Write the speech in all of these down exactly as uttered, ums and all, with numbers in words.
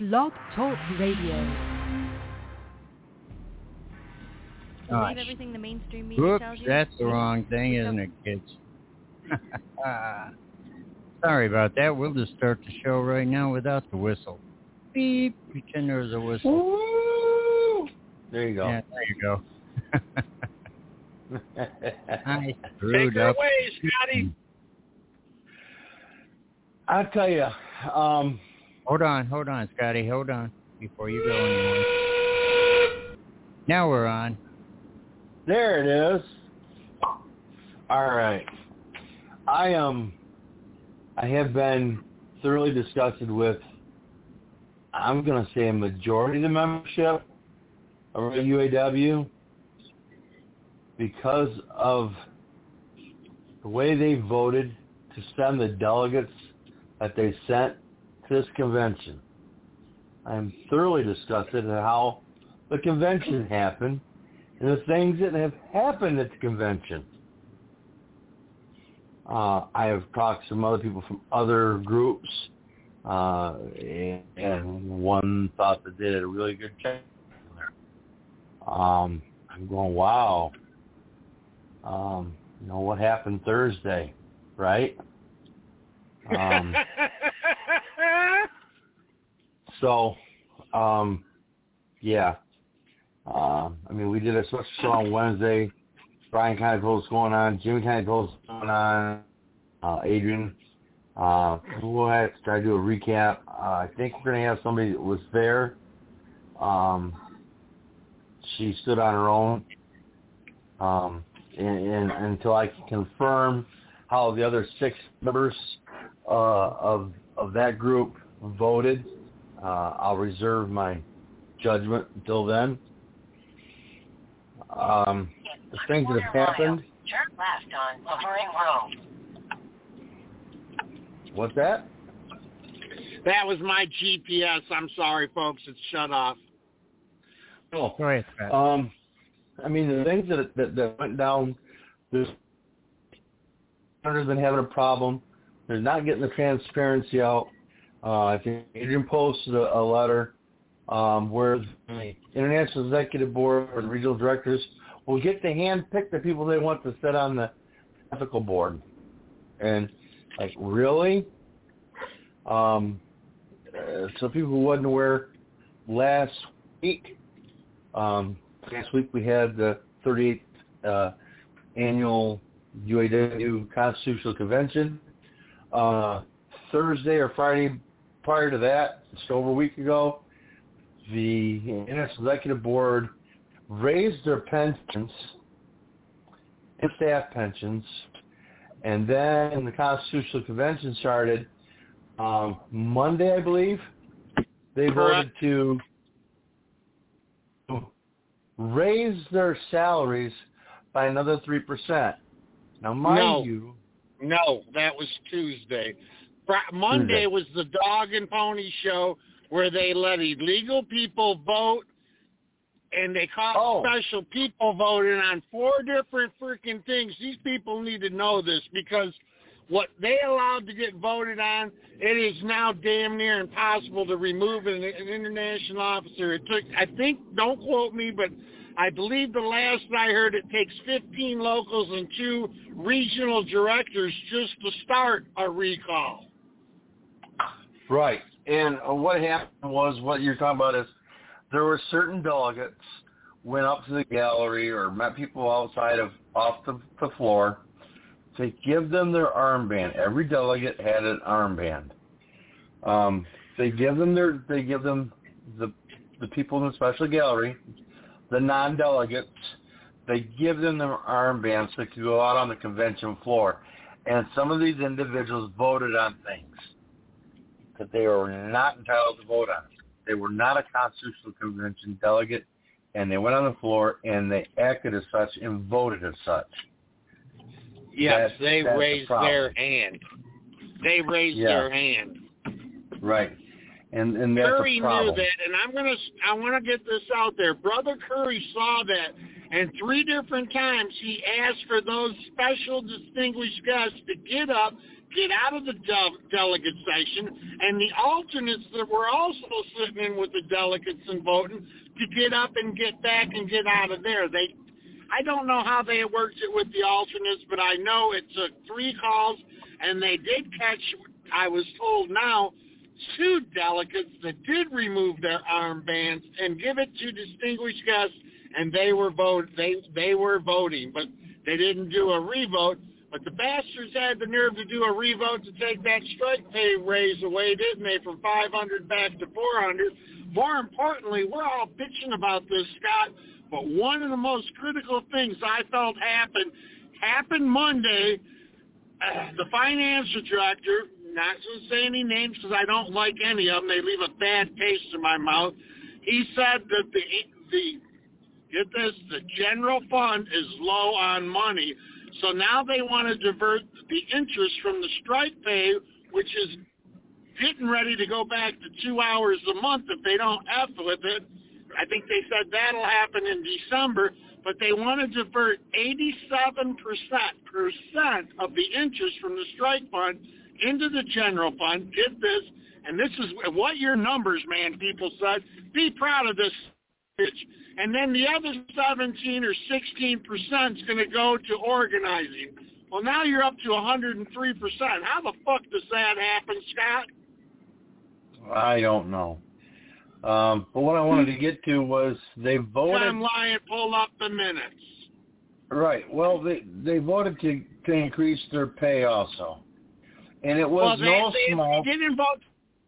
Blog Talk Radio. Believe everything the mainstream media Whoops, tells you? that's the wrong thing, isn't it, kids? Sorry about that. We'll just start the show right now without the whistle. Beep. Pretend there's a whistle. Woo! There you go. Yeah, there you go. I Take screwed her up. away, Scotty. I'll tell you. Um, hold on, hold on, Scotty. Hold on before you go anymore. Now we're on. There it is. All right. I um, I have been thoroughly disgusted with, I'm going to say, a majority of the membership of U A W because of the way they voted to send the delegates that they sent to this convention. I'm thoroughly disgusted at how the convention happened and the things that have happened at the convention. Uh, I have talked to some other people from other groups, uh, and, and one thought that they did a really good job there. Um, I'm going, wow. Um, you know, what happened Thursday, right? Um, so, um, yeah. Uh, I mean, we did a special show on Wednesday. Brian kind of told us what's going on. Jimmy kind of told us what's going on. Uh, Adrian. Uh, we'll have to try to do a recap. Uh, I think we're going to have somebody that was there. Um, she stood on her own. Um, and, and until I can confirm how the other six members uh, of of that group voted, uh, I'll reserve my judgment until then. Um, the things that have happened. Turn left on Lavering Road. What's that? That was my G P S. I'm sorry, folks. It's shut off. Oh, Go ahead, Scott. um, I mean, the things that that, that went down, there's has been having a problem. They're not getting the transparency out. Uh, I think Adrian posted a, a letter um, where the International Executive Board or the regional directors will get to hand-pick the people they want to sit on the ethical board. And, like, really? Um, uh, so people who wasn't aware, last week, um, last week we had the thirty-eighth uh, annual U A W Constitutional Convention. Uh, Thursday or Friday prior to that, just over a week ago, the International Executive Board raised their pensions and staff pensions, and then the Constitutional Convention started um, Monday, I believe. They voted to raise their salaries by another three percent. Now, mind no. you... No, that was Tuesday. Fr- Monday Tuesday. was the dog and pony show where they let illegal people vote, and they caught Oh. special people voting on four different freaking things. These people need to know this because what they allowed to get voted on, it is now damn near impossible to remove an, an international officer. It took, I think, don't quote me, but I believe the last I heard it takes fifteen locals and two regional directors just to start a recall. Right. And uh, what happened was, what you're talking about is there were certain delegates went up to the gallery or met people outside of off the, the floor to give them their armband. Every delegate had an armband. Um, they give them their they give them the the people in the special gallery, the non-delegates, they give them their armbands so they can go out on the convention floor. And some of these individuals voted on things that they were not entitled to vote on. They were not a Constitutional Convention delegate, and they went on the floor, and they acted as such and voted as such. Yes, That's, they that's raised the their hand. They raised Yeah. their hand. Right. And and that's Curry a problem. knew that, and I'm gonna I want to get this out there. Brother Curry saw that, And three different times he asked for those special distinguished guests to get up, get out of the de- delegate section, and the alternates that were also sitting in with the delegates and voting to get up and get back and get out of there. They, I don't know how they worked it with the alternates, but I know it took three calls, and they did catch, I was told now, two delegates that did remove their armbands and give it to distinguished guests, and they were vote they they were voting, but they didn't do a revote. But the bastards had the nerve to do a revote to take that strike pay raise away, didn't they, from five hundred back to four hundred? More importantly, we're all bitching about this, Scott, but one of the most critical things I felt happened happened Monday. Uh, the finance director, not to say any names because I don't like any of them, they leave a bad taste in my mouth. He said that the the get this, the general fund is low on money. So now they want to divert the interest from the strike pay, which is getting ready to go back to two hours a month if they don't F with it. I think they said that'll happen in December, but they want to divert eighty-seven percent of the interest from the strike fund into the general fund. Get this, and this is what your numbers, man, people said. Be proud of this. And then the other seventeen or sixteen percent is going to go to organizing. Well, now you're up to one hundred three percent. How the fuck does that happen, Scott? I don't know. Um, but what I wanted to get to was they voted. I'm lying. Pull up the minutes. Right. Well, they they voted to, to increase their pay also, and it was well, they, no they, small. They didn't vote.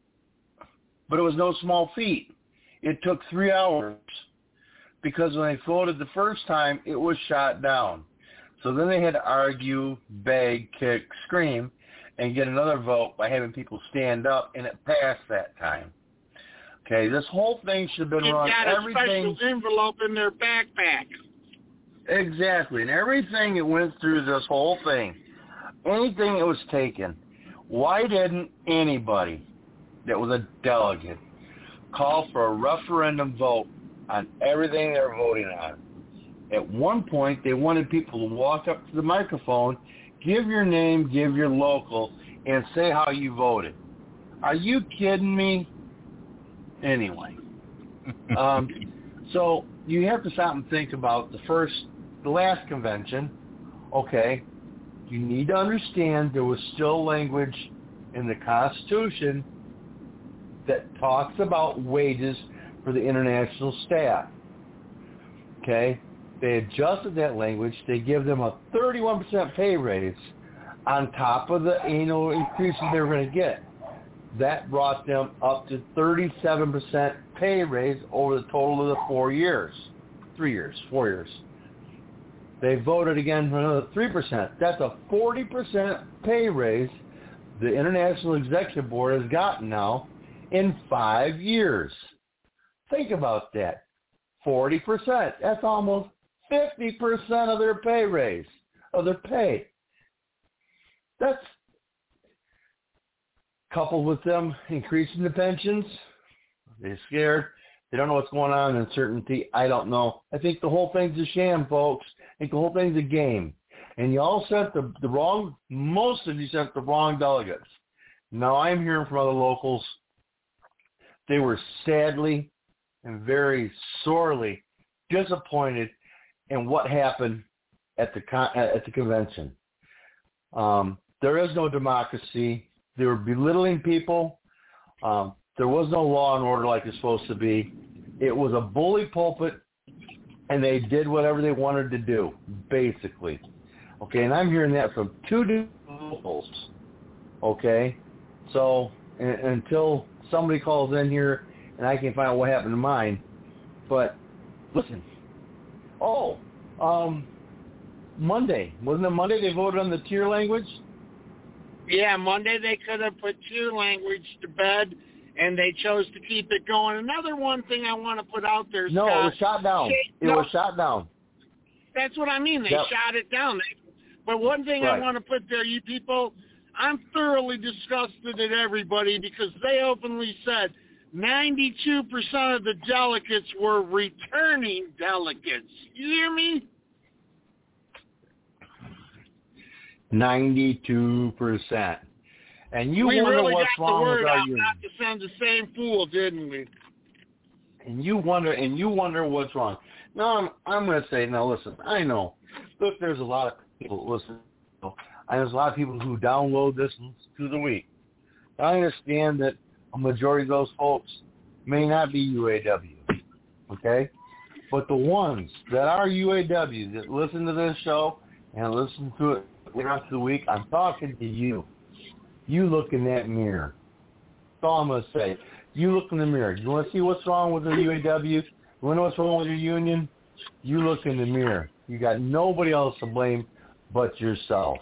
But it was no small feat. It took three hours because when they voted the first time, it was shot down. So then they had to argue, beg, kick, scream, and get another vote by having people stand up, and it passed that time. Okay, this whole thing should have been They've run. got a everything special envelope in their backpack. Exactly, and everything that went through this whole thing, anything that was taken, why didn't anybody that was a delegate call for a referendum vote on everything they're voting on? At one point, they wanted people to walk up to the microphone, give your name, give your local, and say how you voted. Are you kidding me? Anyway, um, so you have to stop and think about the first, the last convention. Okay, you need to understand there was still language in the Constitution that talks about wages for the international staff. Okay, they adjusted that language. They give them a thirty-one percent pay raise on top of the annual increases they were going to get. That brought them up to thirty-seven percent pay raise over the total of the four years. Three years, four years. They voted again for another three percent. That's a forty percent pay raise the International Executive Board has gotten now in five years. Think about that. forty percent. That's almost fifty percent of their pay raise, of their pay. That's coupled with them increasing the pensions. They're scared. They don't know what's going on. Uncertainty. I don't know. I think the whole thing's a sham, folks. I think the whole thing's a game. And you all sent the, the wrong, most of you sent the wrong delegates. Now I'm hearing from other locals. They were sadly and very sorely disappointed in what happened at the con- at the convention. Um, there is no democracy. They were belittling people. Um, there was no law and order like it's supposed to be. It was a bully pulpit, and they did whatever they wanted to do, basically. Okay, and I'm hearing that from two different locals. Okay, so and, until somebody calls in here and I can find out what happened to mine, but listen. Oh, um, Monday. Wasn't it Monday they voted on the tier language? Yeah, Monday they could have put tier language to bed, and they chose to keep it going. Another one thing I want to put out there, No, Scott, it was shot down. It no, was shot down. That's what I mean. They yep. shot it down. But one thing right. I want to put there, you people, I'm thoroughly disgusted at everybody because they openly said ninety-two percent of the delegates were returning delegates. You hear me? ninety-two percent. And you we wonder really what's got wrong the word with our out union. not to send the same fool, didn't we? And you wonder, and you wonder what's wrong. No, I'm, I'm going to say, now listen, I know. Look, there's a lot of people listen. There's a lot of people who download this through the week. I understand that a majority of those folks may not be U A W, okay? But the ones that are U A W that listen to this show and listen to it throughout the week, I'm talking to you. You look in that mirror. That's all I'm going to say. You look in the mirror. You want to see what's wrong with the U A W? You want to know what's wrong with your union? You look in the mirror. You got nobody else to blame but yourself.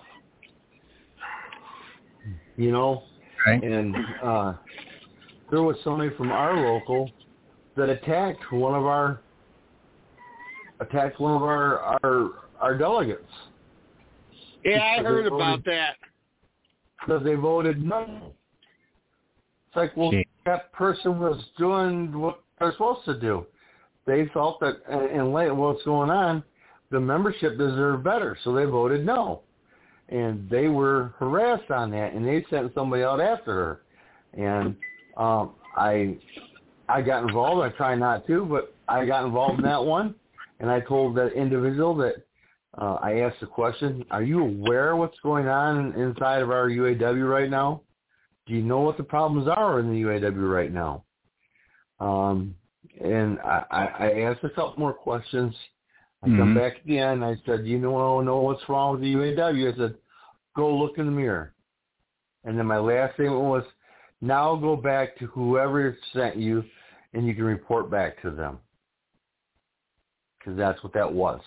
You know? Right. And uh, there was somebody from our local that attacked one of our attacked one of our our, our delegates. Yeah, I heard voted, about that. Because they voted no. It's like, well, Gee. that person was doing what they're supposed to do. They felt that, and late what's going on, the membership deserved better, so they voted no. And they were harassed on that, and they sent somebody out after her. And um, I I got involved. I try not to, but I got involved in that one. And I told that individual that uh, I asked the question, are you aware of what's going on inside of our U A W right now? Do you know what the problems are in the U A W right now? Um, and I, I, I asked a couple more questions. I mm-hmm. come back at the end. I said, you know, know what's wrong with the U A W? I said, go look in the mirror. And then my last statement was, now go back to whoever sent you, and you can report back to them. Because that's what that was.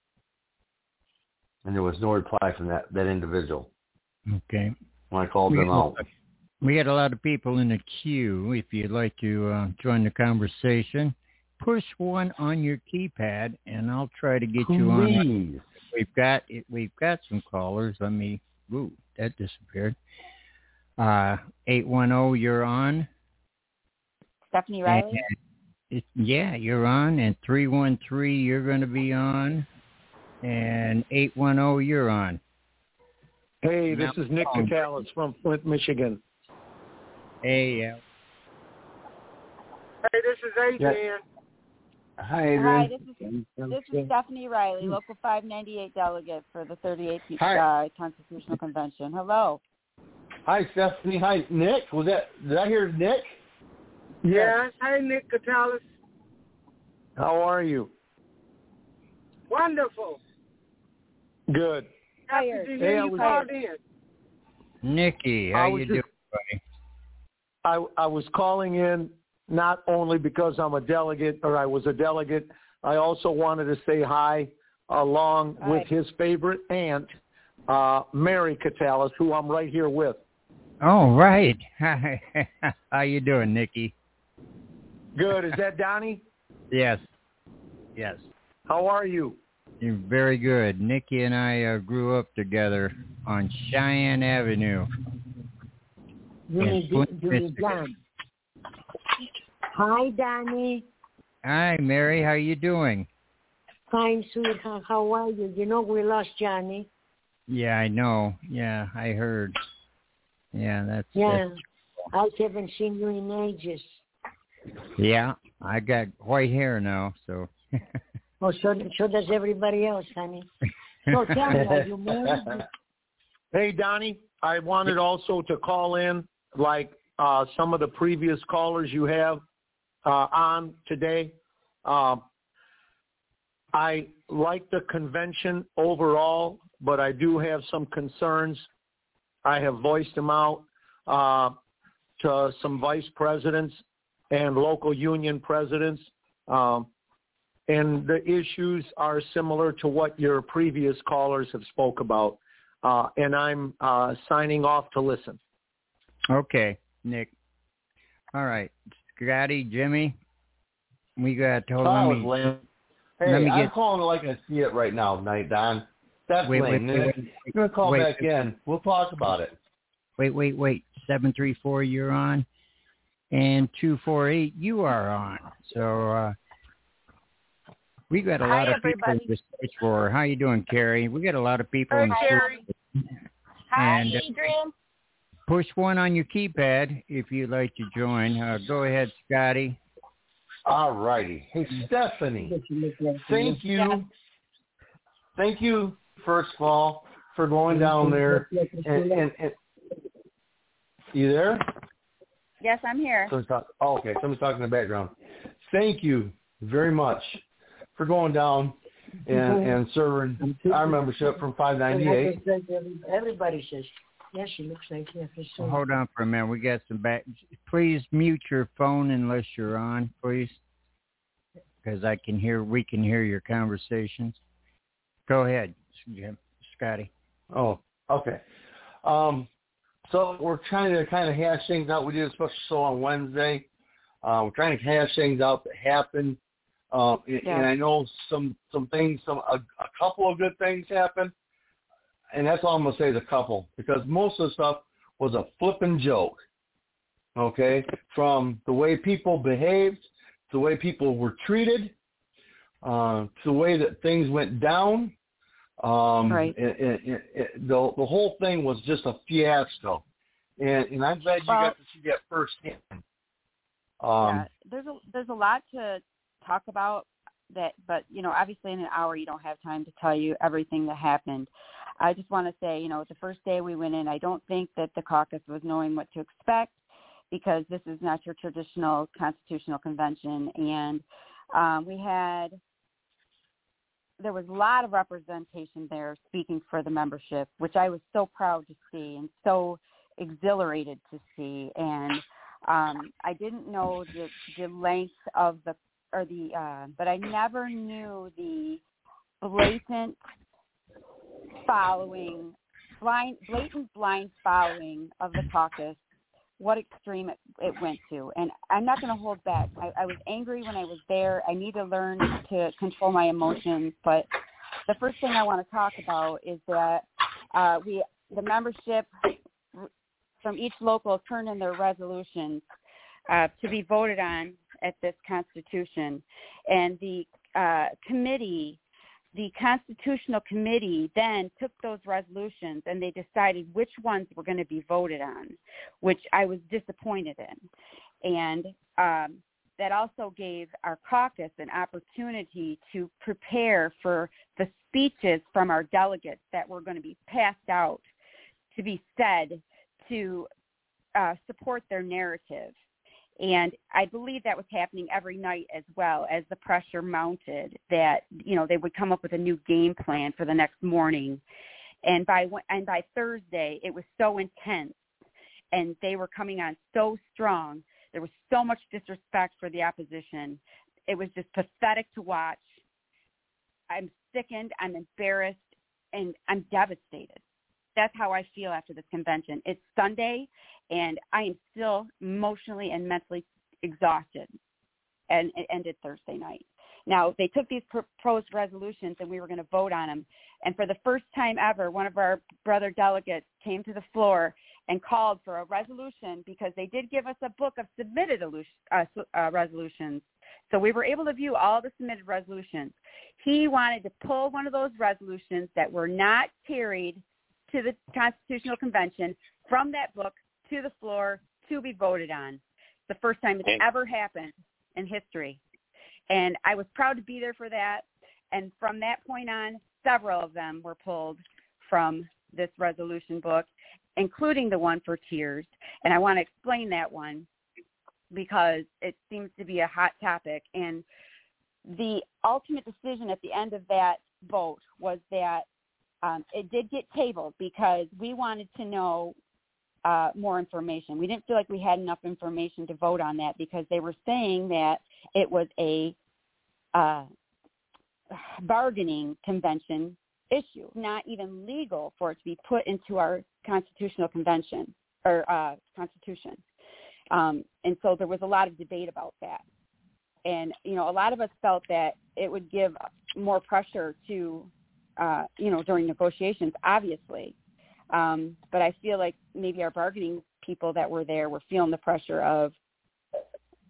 And there was no reply from that, that individual. Okay. When I called them out. We got a lot of people in the queue. If you'd like to uh, join the conversation, push one on your keypad, and I'll try to get Please. you on. We've got we've got some callers. Let me. Ooh, that disappeared. Uh, eight one zero, you're on. Stephanie Riley. And, it, yeah, you're on. And three one three, you're going to be on. And eight one zero, you're on. Hey, this now, is Nick Catalis from Flint, Michigan. Hey, yeah. Hey, this is Adrian. Yeah. Hi, Adrian. Hi, this is this is Stephanie Riley, Local five ninety-eight delegate for the thirty-eighth uh, Constitutional Convention. Hello. Hi, Stephanie. Hi, Nick. Was that? Did I hear Nick? Yes. Hey, Nick Catalis. How are you? Wonderful. Good. Happy to hear hey, you called in. Nikki, how you just, doing, buddy? I I was calling in not only because I'm a delegate, or I was a delegate. I also wanted to say hi along hi. with his favorite aunt, uh, Mary Catalis, who I'm right here with. Oh, right. How you doing, Nikki? Good. Is that Donnie? Yes. Yes. How are you? You're very good. Nikki and I uh, grew up together on Cheyenne Avenue. Jimmy, Jimmy John. Hi, Danny. Hi, Mary. How you doing? Fine, sweetheart. How are you? You know we lost Johnny. Yeah, I know. Yeah, I heard. Yeah, that's... Yeah, that's... I haven't seen you in ages. Yeah, I got white hair now, so... Oh, so, so does everybody else, honey. So tell me, are you married? Hey, Donnie, I wanted also to call in, like uh, some of the previous callers you have uh, on today. Uh, I like the convention overall, but I do have some concerns. I have voiced them out uh, to some vice presidents and local union presidents. Um, and the issues are similar to what your previous callers have spoke about. Uh, and I'm uh, signing off to listen. Okay, Nick. All right. Scotty, Jimmy, we got to hold on. Me, hey, let me I'm get, calling it like I see it right now, Night Don. That's wait, lame. wait, wait, wait, You're going to call wait, back wait, in. We'll talk about it. Wait, wait, wait. seven three four, you're on. and two four eight, you are on. So uh, we got a lot Hi, of people everybody. in the switchboard. How you doing, Carrie? We got a lot of people Hey, in the Carrie. switchboard. Hi, And, uh, Adrian. push one on your keypad if you'd like to join. Uh, go ahead, Scotty. All righty. Hey, Stephanie, thank you. Yeah. Thank you, first of all, for going down there. And, and, and you there? Yes, I'm here. Somebody's talk, oh, okay. Somebody's talking in the background. Thank you very much for going down and, and serving our membership from five ninety-eight. Everybody says, yeah, she looks like yeah, for sure. Well, hold on for a minute. We got some back. Please mute your phone unless you're on, please, because I can hear. We can hear your conversations. Go ahead, Scotty. Oh, okay. Um, so we're trying to kind of hash things out. We did a special show on Wednesday. Uh, we're trying to hash things out that happened. Um, and, Yeah. and I know some some things, some a, a couple of good things happened. And that's all I'm going to say is a couple, because most of the stuff was a flipping joke, okay, from the way people behaved, to the way people were treated, uh, to the way that things went down. Um, Right. It, it, it, it, the, the whole thing was just a fiasco. And, and I'm glad you Well, got to see that firsthand. Um, yeah, there's a there's a lot to talk about that, but you know, obviously in an hour you don't have time to tell you everything that happened. I just want to say, you know, the first day we went in, I don't think that the caucus was knowing what to expect, because this is not your traditional constitutional convention, and um, we had there was a lot of representation there speaking for the membership, which I was so proud to see and so exhilarated to see. And um, I didn't know the, the length of the or the, uh, but I never knew the blatant following, blind, blatant blind following of the caucus, what extreme it, it went to. And I'm not going to hold back. I, I was angry when I was there. I need to learn to control my emotions. But the first thing I want to talk about is that uh, we, the membership from each local turned in their resolutions uh, to be voted on at this Constitution. And the uh, committee, the Constitutional Committee then took those resolutions and they decided which ones were going to be voted on, which I was disappointed in. And um, that also gave our caucus an opportunity to prepare for the speeches from our delegates that were going to be passed out to be said to uh, support their narrative. And I believe that was happening every night as well, as the pressure mounted that, you know, they would come up with a new game plan for the next morning. And by and by Thursday, it was so intense and they were coming on so strong. There was so much disrespect for the opposition. It was just pathetic to watch. I'm sickened, I'm embarrassed, and I'm devastated. That's how I feel after this convention. It's Sunday, and I am still emotionally and mentally exhausted, and it ended Thursday night. Now, they took these proposed resolutions, and we were going to vote on them. And for the first time ever, one of our brother delegates came to the floor and called for a resolution, because they did give us a book of submitted uh, uh, resolutions. So we were able to view all the submitted resolutions. He wanted to pull one of those resolutions that were not carried to the Constitutional Convention from that book to the floor to be voted on. It's the first time it's ever happened in history. And I was proud to be there for that. And from that point on, several of them were pulled from this resolution book, including the one for tiers. And I want to explain that one because it seems to be a hot topic. And the ultimate decision at the end of that vote was that Um, it did get tabled because we wanted to know uh, more information. We didn't feel like we had enough information to vote on that, because they were saying that it was a uh, bargaining convention issue, not even legal for it to be put into our constitutional convention or uh, constitution. Um, and so there was a lot of debate about that. And, you know, a lot of us felt that it would give more pressure to Uh, you know, during negotiations, obviously. Um, but I feel like maybe our bargaining people that were there were feeling the pressure of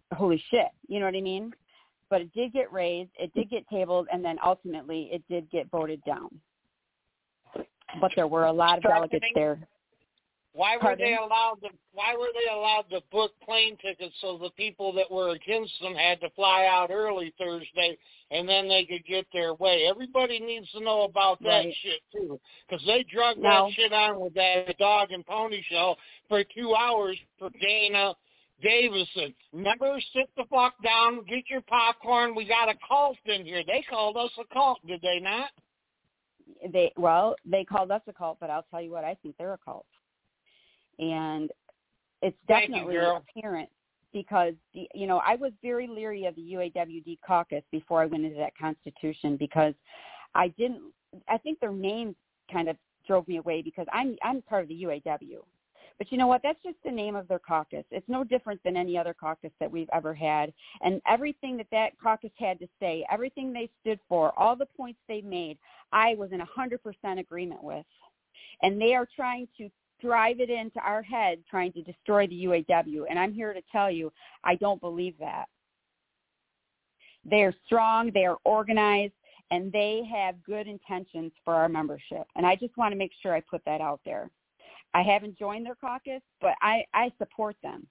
holy shit, you know what I mean? But it did get raised, it did get tabled, and then ultimately it did get voted down. But there were a lot of delegates there. Why were Pardon? they allowed to? Why were they allowed to book plane tickets so the people that were against them had to fly out early Thursday, and then they could get their way? Everybody needs to know about that Right. shit too, because they drug No. that shit on with that dog and pony show for two hours for Dana Davison. Never sit the fuck down, get your popcorn. We got a cult in here. They called us a cult, did they not? They well, they called us a cult, but I'll tell you what, I think they're a cult. And it's Thank you, definitely girl. apparent because, the, you know, I was very leery of the U A W D caucus before I went into that constitution because I didn't, I think their name kind of drove me away because I'm, I'm part of the U A W. But you know what? That's just the name of their caucus. It's no different than any other caucus that we've ever had. And everything that that caucus had to say, everything they stood for, all the points they made, I was in one hundred percent agreement with. And they are trying to drive it into our head, trying to destroy the U A W. And I'm here to tell you, I don't believe that. They are strong, they are organized, and they have good intentions for our membership. And I just want to make sure I put that out there. I haven't joined their caucus, but I, I support them.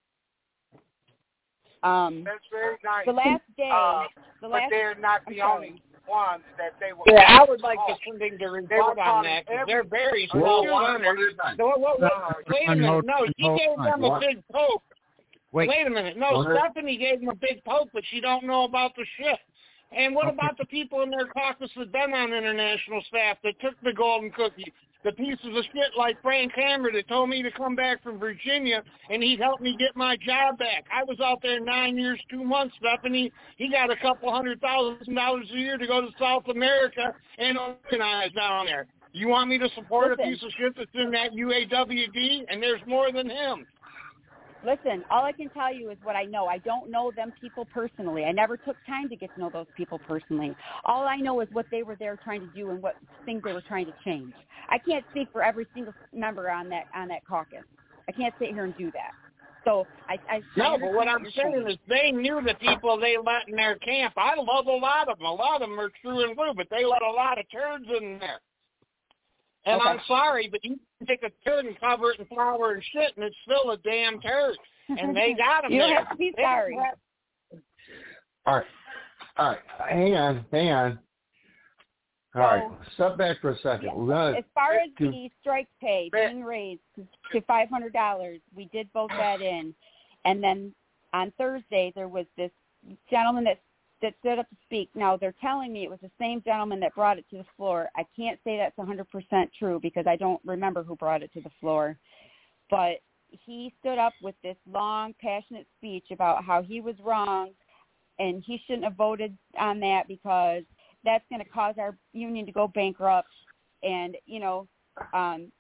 Um, That's very nice. the last day, Uh, the but last, they're not the I'm only ones that they were. Yeah, I would like to something to They were rebut on calling that because every- they're very Whoa, small one- hunters. one at a time. No, wait, wait, wait a minute. No, she Hold gave on. them a What? big poke. Wait. Wait a minute. No, One at- Stephanie gave them a big poke, but she don't know about the shit. And what Okay. about the people in their caucus that been on international staff that took the golden cookie? The pieces of shit like Frank Hammer that told me to come back from Virginia and he'd help me get my job back. I was out there nine years, two months, Stephanie. He got a couple hundred thousand dollars a year to go to South America and organize down there. You want me to support Listen. a piece of shit that's in that U A W D? And there's more than him. listen, all I can tell you is what I know. I don't know them people personally. I never took time to get to know those people personally. All I know is what they were there trying to do and what things they were trying to change. I can't speak for every single member on that on that caucus. I can't sit here and do that. So I, I No, I but what I'm you're saying is they knew the people they let in their camp. I love a lot of them. A lot of them are true and blue, but they let a lot of turds in there. And Okay. I'm sorry, but you can take a turd and cover it in flour and shit, and it's still a damn turd. And they got them You don't there. have to be They don't sorry. have- All right. All right. Hang on. Hang on. All right. Step back for a second. Yeah. We're gonna As far as do- the strike pay being raised to five hundred dollars, we did vote that in. And then on Thursday, there was this gentleman that that stood up to speak. Now, they're telling me it was the same gentleman that brought it to the floor. I can't say that's one hundred percent true because I don't remember who brought it to the floor. But he stood up with this long, passionate speech about how he was wrong and he shouldn't have voted on that because that's going to cause our union to go bankrupt. And, you know, um,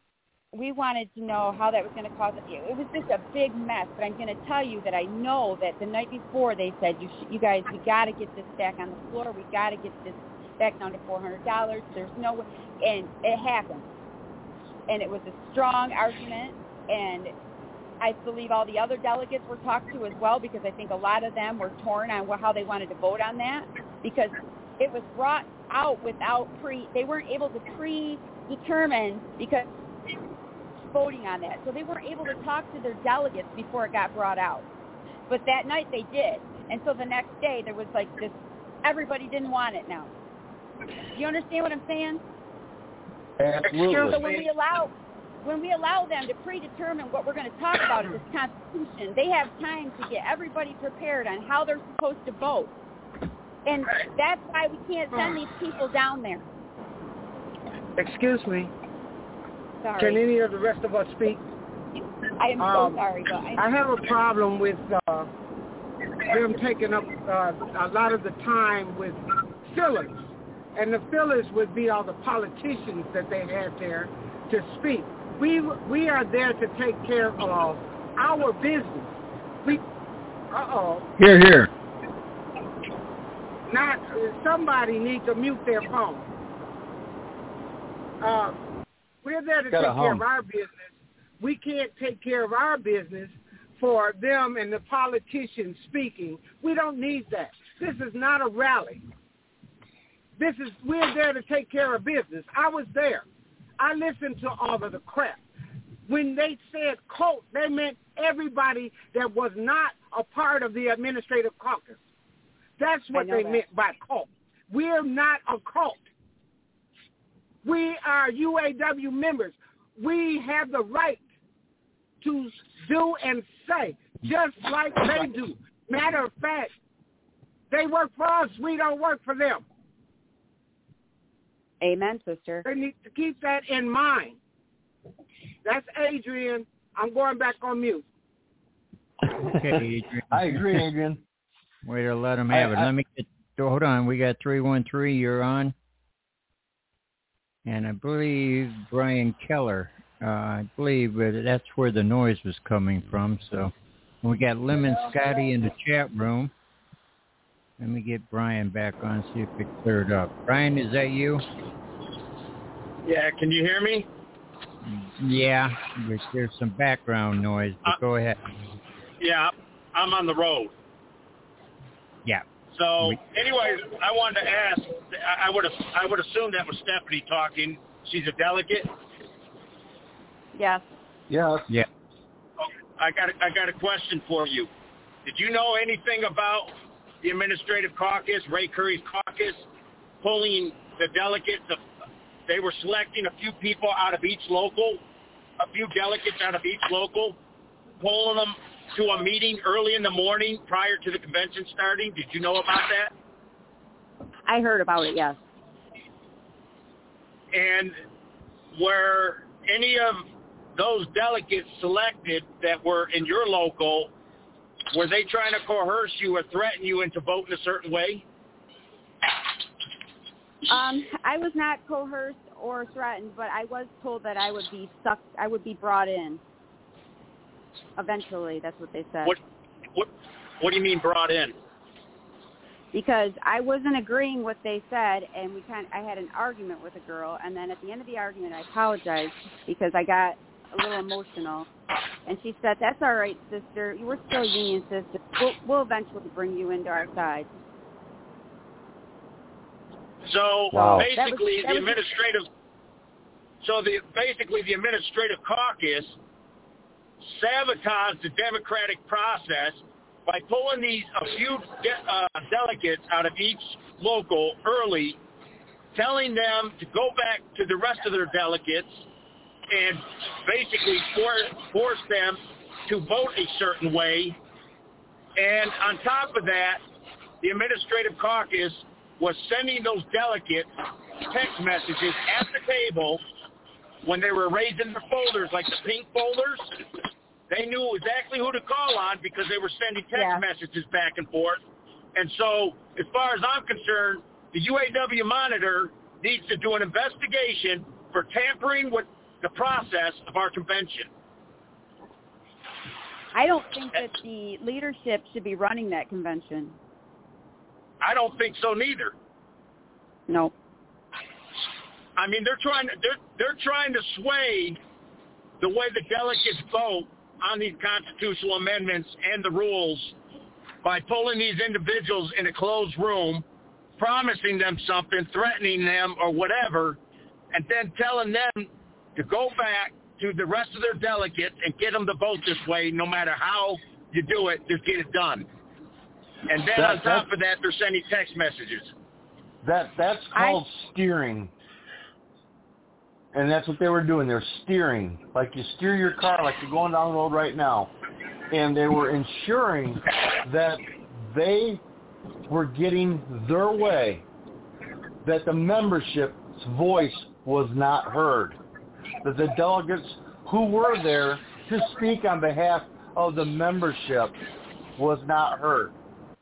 we wanted to know how that was going to cause it. It was just a big mess. But I'm going to tell you that I know that the night before they said, you, sh- you guys, we got to get this back on the floor. We got to get this back down to four hundred dollars. There's no way. And it happened. And it was a strong argument. And I believe all the other delegates were talked to as well because I think a lot of them were torn on how they wanted to vote on that because it was brought out without pre, they weren't able to predetermine because voting on that. So they weren't able to talk to their delegates before it got brought out. But that night they did. And so the next day there was like this, everybody didn't want it now. Do you understand what I'm saying? Absolutely. So when we allow when we allow them to predetermine what we're going to talk about in this Constitution, they have time to get everybody prepared on how they're supposed to vote. And that's why we can't send these people down there. Excuse me. Sorry. Can any of the rest of us speak? I am um, so sorry, but I, I have a problem with uh, them taking up uh, a lot of the time with fillers. And the fillers would be all the politicians that they have there to speak. We we are there to take care of our business. We, uh-oh. Here, here. Not, somebody needs to mute their phone. Uh, we're there to Gotta take care of hum. our business. We can't take care of our business for them and the politicians speaking. We don't need that. This is not a rally. This is, we're there to take care of business. I was there. I listened to all of the crap. When they said cult, they meant everybody that was not a part of the administrative caucus. That's what they that. meant by cult. We're not a cult. We are U A W members. We have the right to do and say just like they do. Matter of fact, they work for us. We don't work for them. Amen, sister. They need to keep that in mind. That's Adrian. I'm going back on mute. Okay, Adrian. I agree, Adrian. Way to let them have I, it. I, Let me get, hold on. We got three one three. You're on. And I believe Brian Keller. Uh, I believe that's where the noise was coming from. So we got Lemon Scotty in the chat room. Let me get Brian back on, see if it cleared up. Brian, is that you? Yeah, can you hear me? Yeah, there's some background noise, but uh, go ahead. Yeah, I'm on the road. Yeah. So, anyways, I wanted to ask, I would have, I would assume that was Stephanie talking. She's a delegate? Yes. Yeah. Yeah. Okay. I got, a, I got a question for you. Did you know anything about the administrative caucus, Ray Curry's caucus, pulling the delegates? Of, they were selecting a few people out of each local, a few delegates out of each local, pulling them to a meeting early in the morning prior to the convention starting. Did you know about that? I heard about it, yes. And were any of those delegates selected that were in your local, were they trying to coerce you or threaten you into voting a certain way? Um, I was not coerced or threatened, but I was told that I would be sucked, I would be brought in. Eventually, that's what they said. What, what, what do you mean brought in? Because I wasn't agreeing with what they said, and we kind of, I had an argument with a girl, and then at the end of the argument, I apologized because I got a little emotional, and she said, "That's all right, sister. You were still union sister. We'll, we'll eventually bring you into our side." So wow. basically, that was, that the administrative, so the basically the administrative caucus sabotaged the democratic process by pulling these a few de- uh, delegates out of each local early, telling them to go back to the rest of their delegates and basically for, force them to vote a certain way. And on top of that, the administrative caucus was sending those delegates text messages at the table when they were raising their folders, like the pink folders. They knew exactly who to call on because they were sending text yeah. messages back and forth. And so, as far as I'm concerned, the U A W Monitor needs to do an investigation for tampering with the process of our convention. I don't think that the leadership should be running that convention. I don't think so neither. No. I mean, they're trying to they're they're trying to sway the way the delegates vote on these constitutional amendments and the rules by pulling these individuals in a closed room, promising them something, threatening them or whatever, and then telling them to go back to the rest of their delegates and get them to vote this way. No matter how you do it, just get it done. And then that, on top of that, they're sending text messages. That That's called I, steering. And that's what they were doing. They're steering. Like you steer your car, like you're going down the road right now. And they were ensuring that they were getting their way, that the membership's voice was not heard, that the delegates who were there to speak on behalf of the membership was not heard.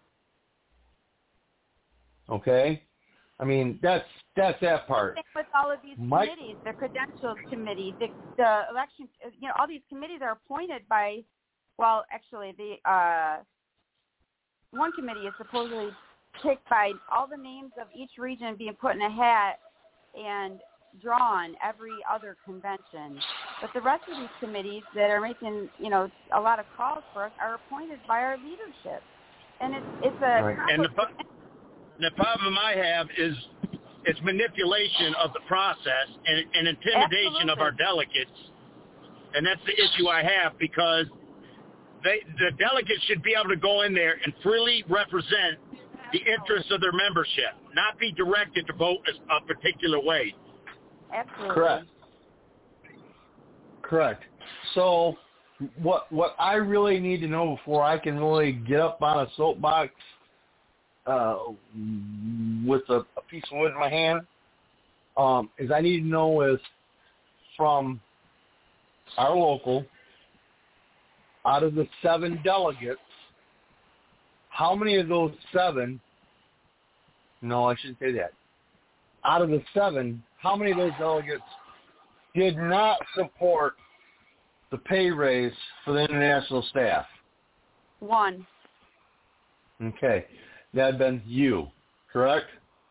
Okay? I mean, that's that's that part. With all of these Mike, committees, the credentials committee, the, the election, you know, all these committees are appointed by, well, actually, the uh, one committee is supposedly picked by all the names of each region being put in a hat and drawn every other convention. But the rest of these committees that are making, you know, a lot of calls for us are appointed by our leadership. And it's, it's a... Right. And the, the problem I have is it's manipulation of the process and, and intimidation Absolutely. Of our delegates. And that's the issue I have, because they, the delegates should be able to go in there and freely represent the interests of their membership, not be directed to vote a particular way. Absolutely. Correct. Correct. So what what I really need to know before I can really get up on a soapbox uh, with a, a piece of wood in my hand um, is I need to know is from our local, out of the seven delegates, how many of those seven, no, I shouldn't say that, out of the seven, how many of those delegates did not support the pay raise for the international staff? One. Okay. That had been you, correct?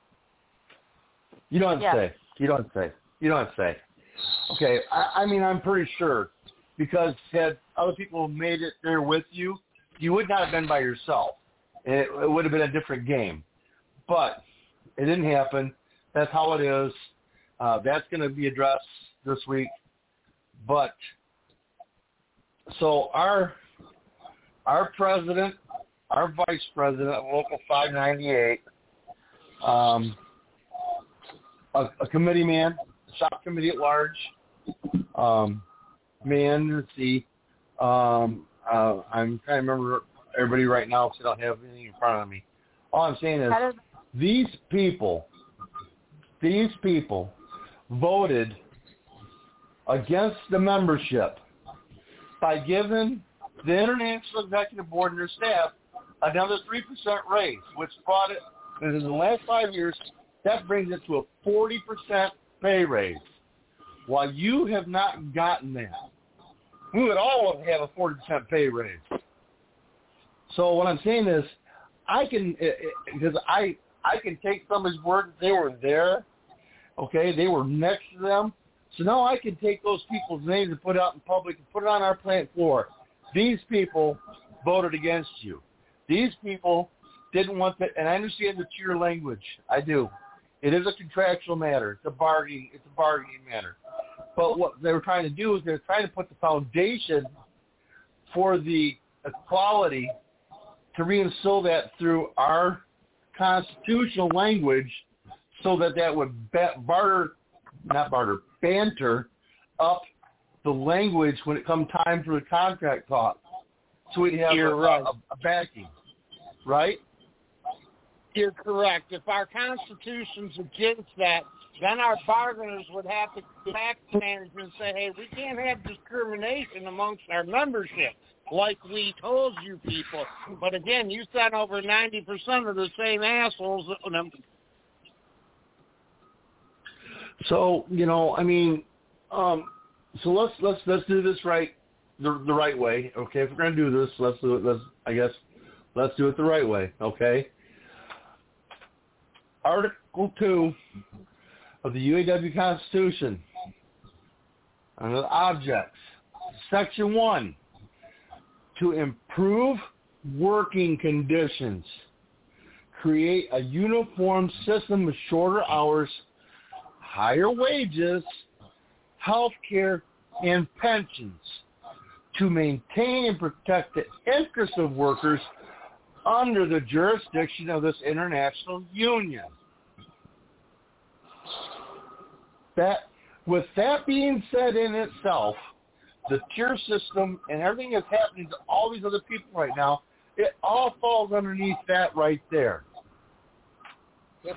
You don't yes. say. You don't say. You don't say. Okay. I, I mean, I'm pretty sure, because had other people made it there with you, you would not have been by yourself. It, it would have been a different game. But it didn't happen. That's how it is. Uh, that's going to be addressed this week. But so our our president, our vice president of Local five ninety-eight, um, a, a committee man, shop committee at large, um, man, let's see, um, uh, I'm trying to remember everybody right now because I don't have anything in front of me. All I'm saying is these people, these people voted against the membership by giving the International Executive Board and their staff another three percent raise, which brought it, in the last five years, that brings it to a forty percent pay raise. While you have not gotten that, we would all have a forty percent pay raise. So what I'm saying is, I can, because I, I can take somebody's word, they were there, okay, they were next to them. So now I can take those people's names and put it out in public and put it on our plant floor. These people voted against you. These people didn't want that, and I understand the tier language. I do. It is a contractual matter. It's a bargaining. It's a bargaining matter. But what they were trying to do is they were trying to put the foundation for the equality to reinstill that through our constitutional language, so that that would barter, not barter, banter up the language when it come time for the contract talk. So we'd have a, right. a, a backing, right? You're correct. If our Constitution's against that, then our bargainers would have to go back to management and say, hey, we can't have discrimination amongst our membership like we told you people. But again, you sent over ninety percent of the same assholes. So, you know, I mean, um, so let's let's let's do this right, the the right way, okay? If we're gonna do this, let's do it. Let's I guess let's do it the right way, okay? Article two of the U A W Constitution, under the objects, Section one, to improve working conditions, create a uniform system of shorter hours, higher wages, health care, and pensions, to maintain and protect the interests of workers under the jurisdiction of this international union. That, with that being said in itself, the tier system and everything that's happening to all these other people right now, it all falls underneath that right there. Yep.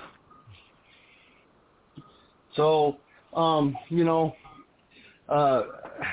So, um, you know, uh,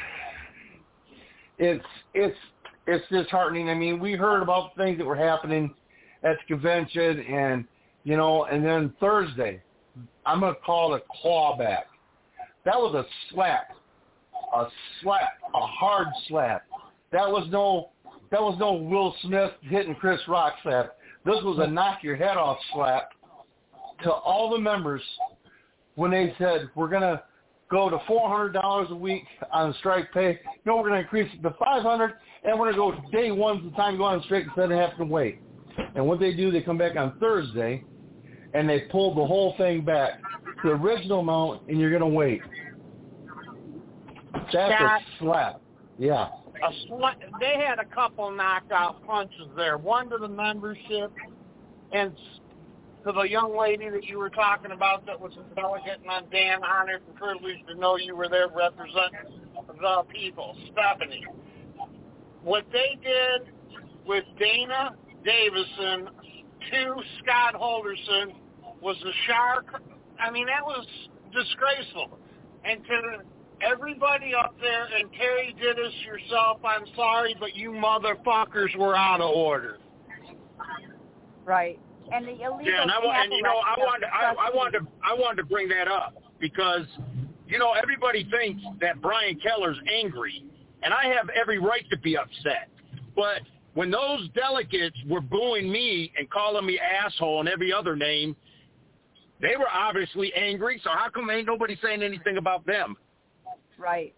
it's it's it's disheartening. I mean, we heard about things that were happening at the convention, and you know, and then Thursday, I'm gonna call it a clawback. That was a slap, a slap, a hard slap. That was no, that was no Will Smith hitting Chris Rock slap. This was a knock your head off slap to all the members when they said we're gonna go to four hundred dollars a week on strike pay. No, we're going to increase it to five hundred dollars, and we're going to go day one's the time to go on strike instead of having to wait. And what they do, they come back on Thursday, and they pull the whole thing back to the original amount, and you're going to wait. That's Scott, a slap. Yeah. A sl- they had a couple knockout punches there. One to the membership, and to the young lady that you were talking about that was a delegate, and I'm damn honored and privileged to know you were there representing the people, Stephanie. What they did with Dana Davison to Scott Holderson was a shark. I mean, that was disgraceful. And to everybody up there, and Terry did this yourself, I'm sorry, but you motherfuckers were out of order. Right. And the illegal yeah, and, I, and you know, I wanted, I, I wanted, to, I wanted to bring that up because, you know, everybody thinks that Brian Keller's angry, and I have every right to be upset. But when those delegates were booing me and calling me asshole and every other name, they were obviously angry. So how come ain't nobody saying anything about them? Right.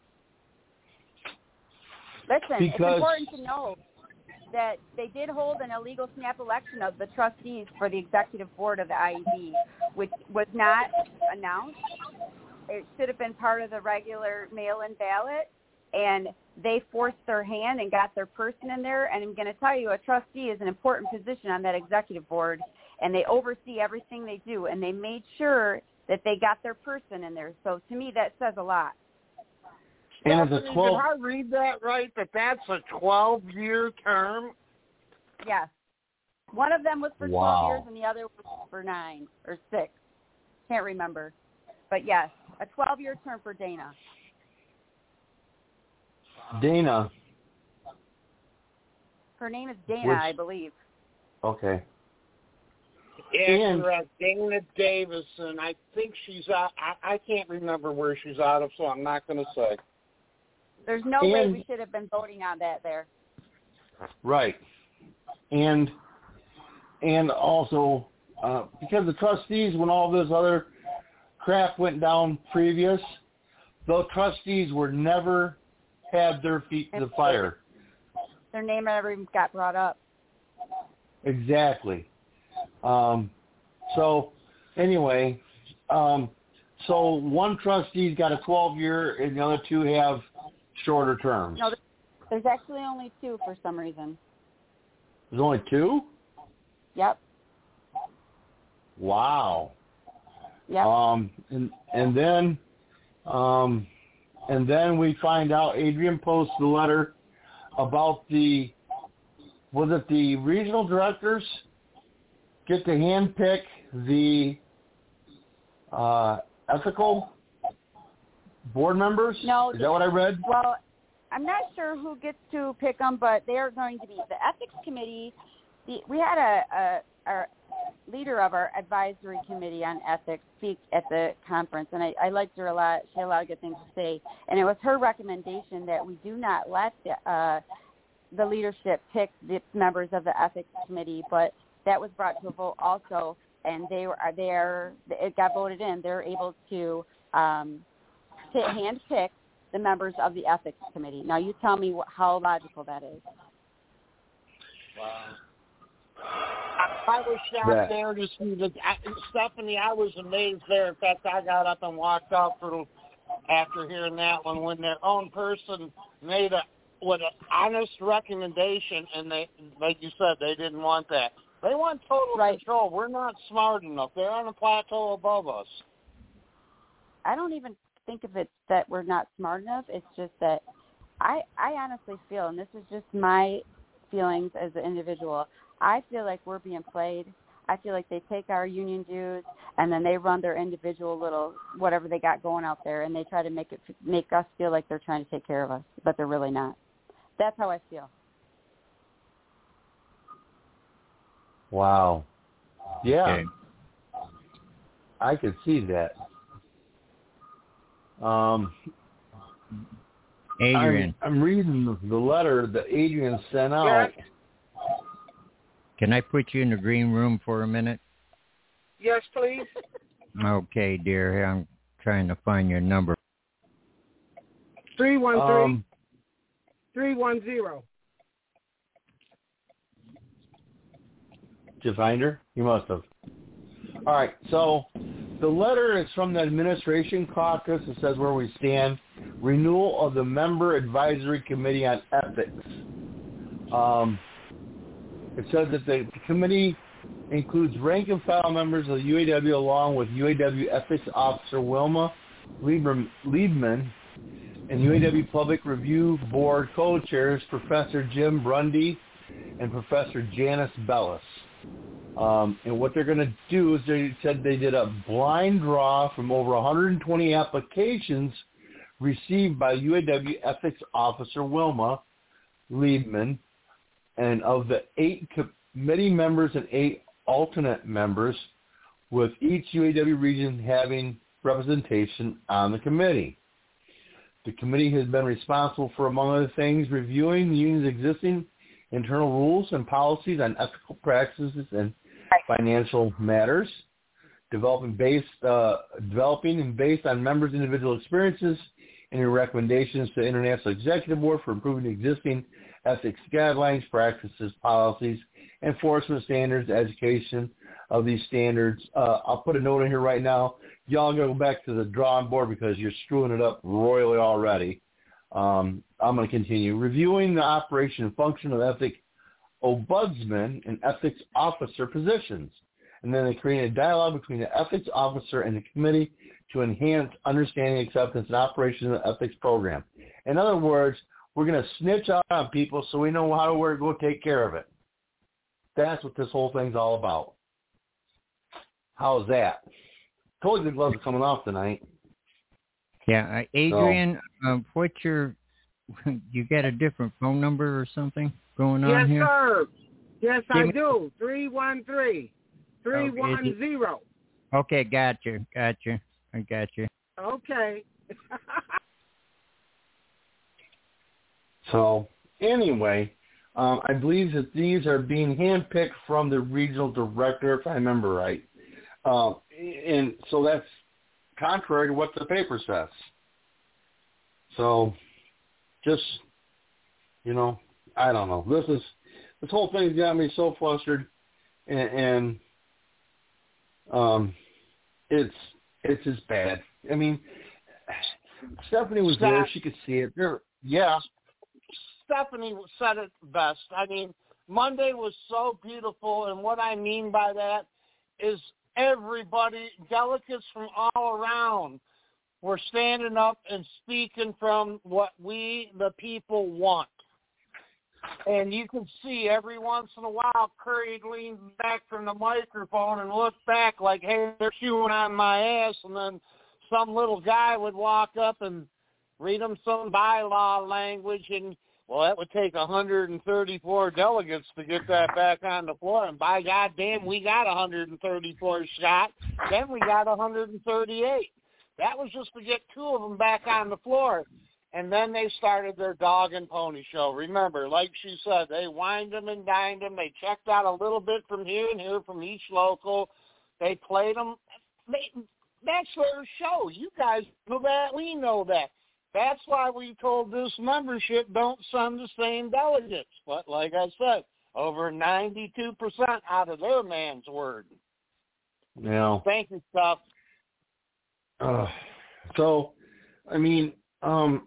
Listen, because... it's important to know that they did hold an illegal snap election of the trustees for the executive board of the I E B, which was not announced. It should have been part of the regular mail-in ballot, and they forced their hand and got their person in there. And I'm going to tell you, a trustee is an important position on that executive board, and they oversee everything they do, and they made sure that they got their person in there. So to me, that says a lot. And Stephanie, the twelve... did I read that right, that that's a twelve-year term? Yes. One of them was for wow. twelve years and the other was for nine or six. Can't remember. But yes, a twelve-year term for Dana. Dana. Her name is Dana, Which... I believe. Okay. Yeah, and... correct. Dana Davison. I think she's out. I, I can't remember where she's out of, so I'm not going to say. There's no and, way we should have been voting on that there. Right. And and also, uh, because the trustees, when all this other crap went down previous, those trustees were never had their feet to the fire. Their name never even got brought up. Exactly. Um, so, anyway, um, so one trustee's got a twelve-year, and the other two have shorter terms. No, there's actually only two for some reason. There's only two? Yep. Wow. Yep. Um, and and then, um, and then we find out Adrian posts the letter about the, was it the regional directors get to handpick the uh, ethical board members? No. Is that what I read? Well, I'm not sure who gets to pick them, but they are going to be the ethics committee. The, we had a, a our leader of our advisory committee on ethics speak at the conference, and I, I liked her a lot. She had a lot of good things to say, and it was her recommendation that we do not let the, uh, the leadership pick the members of the ethics committee, but that was brought to a vote also, and they were there. It got voted in. They're able to um, hand pick the members of the ethics committee. Now, you tell me what, how logical that is. Wow. I, I was shocked that. there to see that. I, Stephanie, I was amazed there. In fact, I got up and walked out for, after hearing that one when their own person made a with an honest recommendation, and they, like you said, they didn't want that. They want total right. control. We're not smart enough. They're on a plateau above us. I don't even think of it that we're not smart enough. It's just that I, I honestly feel, and this is just my feelings as an individual, I feel like we're being played. I feel like they take our union dues and then they run their individual little whatever they got going out there, and they try to make it make us feel like they're trying to take care of us, but they're really not. That's how I feel. Wow. Yeah. Okay. I could see that. Um, Adrian. I'm, I'm reading the letter that Adrian sent out. Yes. Can I put you in the green room for a minute? Yes, please. Okay, dear. I'm trying to find your number. three one three, Um, three one zero. Did you find her? You must have. All right, so the letter is from the Administration Caucus. It says where we stand. Renewal of the Member Advisory Committee on Ethics. Um, it says that the committee includes rank and file members of the U A W along with U A W Ethics Officer Wilma Liebman and U A W Public Review Board co-chairs Professor Jim Brundy and Professor Janice Bellis. Um, and what they're going to do is they said they did a blind draw from over one hundred twenty applications received by U A W Ethics Officer Wilma Liebman, and of the eight committee members and eight alternate members, with each U A W region having representation on the committee. The committee has been responsible for, among other things, reviewing the union's existing internal rules and policies on ethical practices and financial matters, developing based, uh, developing and based on members' individual experiences, any recommendations to the International Executive Board for improving existing ethics guidelines, practices, policies, enforcement standards, education of these standards. Uh, I'll put a note in here right now. Y'all go back to the drawing board because you're screwing it up royally already. Um, I'm going to continue. Reviewing the operation and function of ethics ombudsman and ethics officer positions. And then they create a dialogue between the ethics officer and the committee to enhance understanding, acceptance, and operation of the ethics program. In other words, we're going to snitch out on people so we know how to where to go take care of it. That's what this whole thing's all about. How's that? Totally the gloves are coming off tonight. Yeah, uh, Adrian, so. um, what's your, you got a different phone number or something going on yes, here? Yes, sir. Yes, Give I me... do. three one three, three one zero. Okay, gotcha, gotcha. I got you. Okay. So, anyway, um, I believe that these are being handpicked from the regional director, if I remember right. Uh, and so that's contrary to what the paper says. So, just, you know, I don't know. This is this whole thing's got me so flustered, and, and um, it's it's just bad. I mean, Stephanie was there; she could see it. There, yeah. Stephanie said it best. I mean, Monday was so beautiful, and what I mean by that is everybody, delegates from all around, were standing up and speaking from what we, the people, want. And you can see every once in a while, Curry leans back from the microphone and looks back like, hey, they're chewing on my ass, and then some little guy would walk up and read them some bylaw language, and well, that would take one hundred thirty-four delegates to get that back on the floor. And by goddamn, we got one hundred thirty-four shot. Then we got one hundred thirty-eight. That was just to get two of them back on the floor. And then they started their dog and pony show. Remember, like she said, they wined them and dined them. They checked out a little bit from here and here from each local. They played them. They, that's their show. You guys know that. We know that. That's why we told this membership don't send the same delegates. But like I said, over ninety-two percent out of their man's word. Yeah. Thank you, Stuff. Uh, so, I mean, um,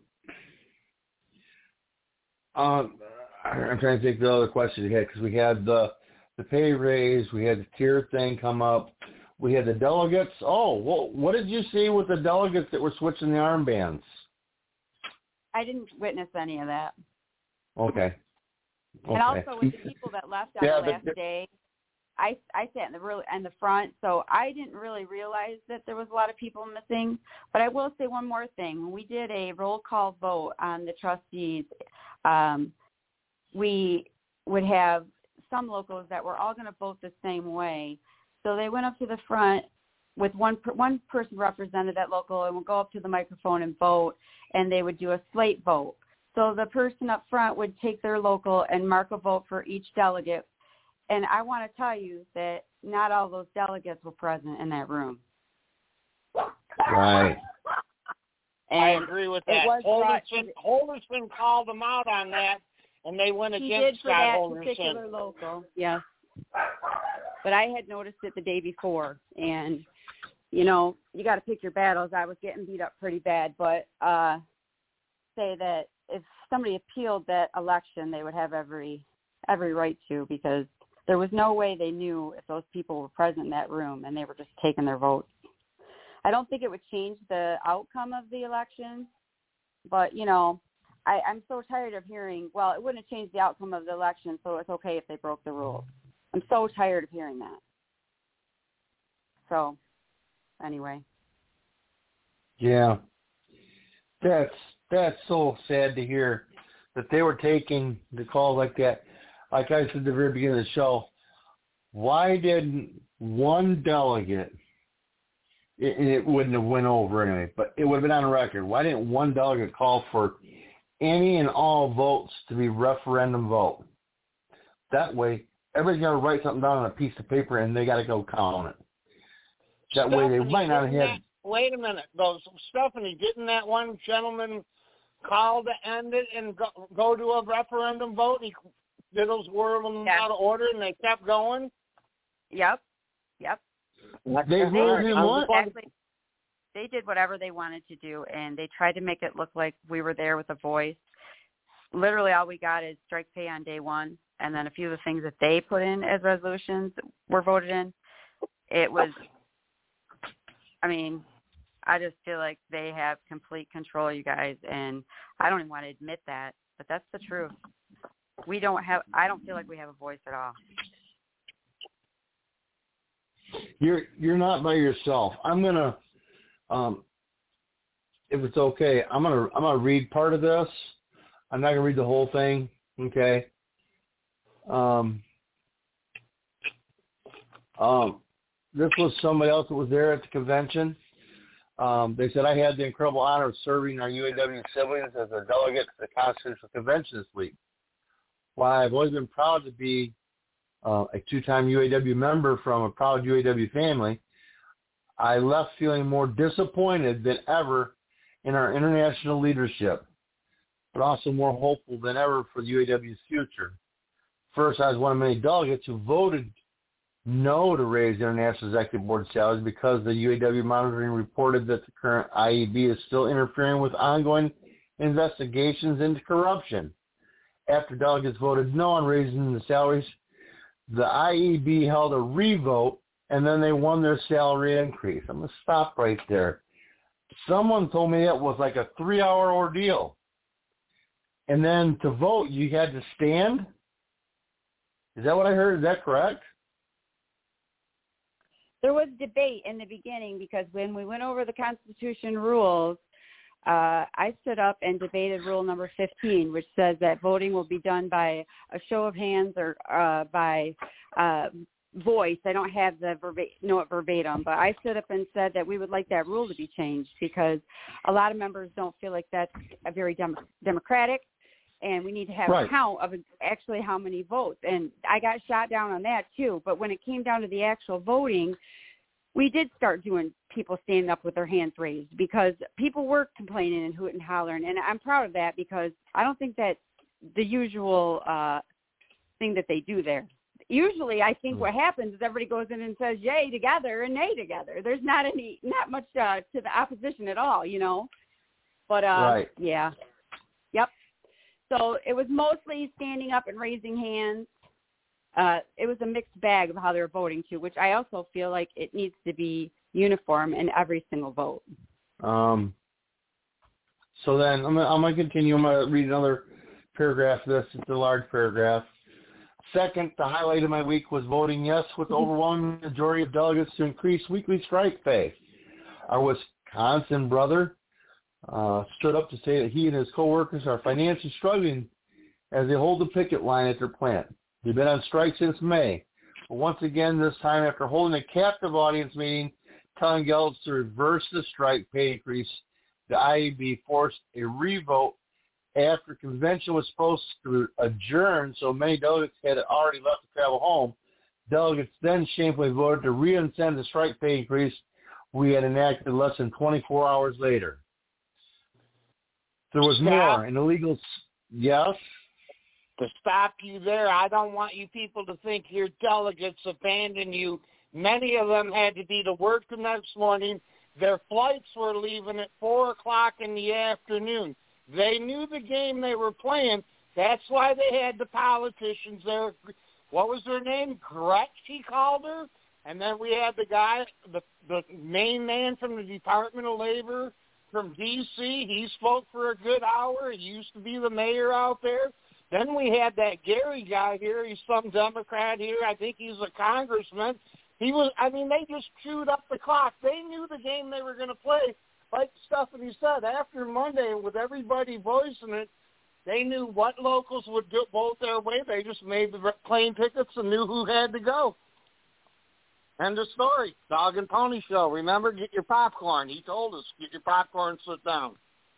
uh, I'm trying to think the other question you had, because we had the, the pay raise, we had the tier thing come up, we had the delegates. Oh, well, what did you see with the delegates that were switching the armbands? I didn't witness any of that. Okay. okay. And also with the people that left on yeah, the last but, day, I I sat in the really in the front, so I didn't really realize that there was a lot of people missing. But I will say one more thing: when we did a roll call vote on the trustees, um, we would have some locals that were all going to vote the same way. So they went up to the front with one one person represented that local, and would go up to the microphone and vote, and they would do a slate vote. So the person up front would take their local and mark a vote for each delegate. And I want to tell you that not all those delegates were present in that room. Right. And I agree with that. Holderson, Holderson called them out on that, and they went he against did for Scott that Holderson. particular local, yes. But I had noticed it the day before, and, you know, you got to pick your battles. I was getting beat up pretty bad, but uh, say that if somebody appealed that election, they would have every every right to, because there was no way they knew if those people were present in that room and they were just taking their votes. I don't think it would change the outcome of the election, but, you know, I, I'm so tired of hearing, well, it wouldn't have changed the outcome of the election, so it's okay if they broke the rules. I'm so tired of hearing that. So, anyway. Yeah. That's that's so sad to hear that they were taking the call like that. Like I said at the very beginning of the show, why didn't one delegate, it, it wouldn't have went over anyway, but it would have been on record. Why didn't one delegate call for any and all votes to be referendum vote? That way, everybody's got to write something down on a piece of paper and they got to go count on it. That Stephanie, way they might not have. That, wait a minute, though. Stephanie, didn't that one gentleman call to end it and go, go to a referendum vote? He did those them yeah. out of order and they kept going? Yep. Yep. They ruled him what? Exactly. They did whatever they wanted to do, and they tried to make it look like we were there with a voice. Literally all we got is strike pay on day one, and then a few of the things that they put in as resolutions were voted in. It was, I mean, I just feel like they have complete control, you guys, and I don't even want to admit that, but that's the truth. We don't have, I don't feel like we have a voice at all. You're you're not by yourself. I'm gonna, um, if it's okay, I'm gonna I'm gonna read part of this. I'm not gonna read the whole thing. Okay. Um. Um. This was somebody else that was there at the convention. Um, they said, I had the incredible honor of serving our U A W siblings as a delegate to the Constitutional Convention this week. While I've always been proud to be uh, a two-time U A W member from a proud U A W family, I left feeling more disappointed than ever in our international leadership, but also more hopeful than ever for the U A W's future. First, I was one of many delegates who voted no to raise the International Executive Board salaries because the U A W monitoring reported that the current I E B is still interfering with ongoing investigations into corruption. After delegates voted no on raising the salaries, the I E B held a revote, and then they won their salary increase. I'm going to stop right there. Someone told me it was like a three-hour ordeal. And then to vote, you had to stand? Is that what I heard? Is that correct? There was debate in the beginning because when we went over the Constitution rules, uh, I stood up and debated rule number fifteen, which says that voting will be done by a show of hands or uh, by uh, voice. I don't have the verba- know it verbatim, but I stood up and said that we would like that rule to be changed because a lot of members don't feel like that's a very dem- democratic, and we need to have right. a count of actually how many votes. And I got shot down on that too. But when it came down to the actual voting, we did start doing people standing up with their hands raised because people were complaining and hooting and hollering. And I'm proud of that because I don't think that's the usual uh, thing that they do there. Usually I think what happens is everybody goes in and says yay together and nay together. There's not any, not much uh, to the opposition at all, you know. But, uh, right. yeah. Yep. So it was mostly standing up and raising hands. Uh, it was a mixed bag of how they were voting too, which I also feel like it needs to be uniform in every single vote. Um. So then I'm gonna, I'm gonna continue. I'm gonna read another paragraph of this. It's a large paragraph. Second, the highlight of my week was voting yes with the overwhelming majority of delegates to increase weekly strike pay. Our Wisconsin brother uh, stood up to say that he and his coworkers are financially struggling as they hold the picket line at their plant. They've been on strike since May. But once again, this time after holding a captive audience meeting, telling delegates to reverse the strike pay increase, the I E B forced a revote after convention was supposed to adjourn, so many delegates had already left to travel home. Delegates then shamefully voted to reinstate the strike pay increase we had enacted less than twenty-four hours later. There was Stop. more. An illegal, yes. To stop you there, I don't want you people to think your delegates abandoned you. Many of them had to be to work the next morning. Their flights were leaving at four o'clock in the afternoon. They knew the game they were playing. That's why they had the politicians there. What was her name? Gretch, he called her. And then we had the guy, the the main man from the Department of Labor from D C He spoke for a good hour. He used to be the mayor out there. Then we had that Gary guy here. He's some Democrat here. I think he's a congressman. He was, I mean, they just chewed up the clock. They knew the game they were going to play. Like Stephanie said, after Monday, with everybody voicing it, they knew what locals would go, vote their way. They just made the plane tickets and knew who had to go. End of story. Dog and Pony Show. Remember, get your popcorn. He told us, get your popcorn, sit down.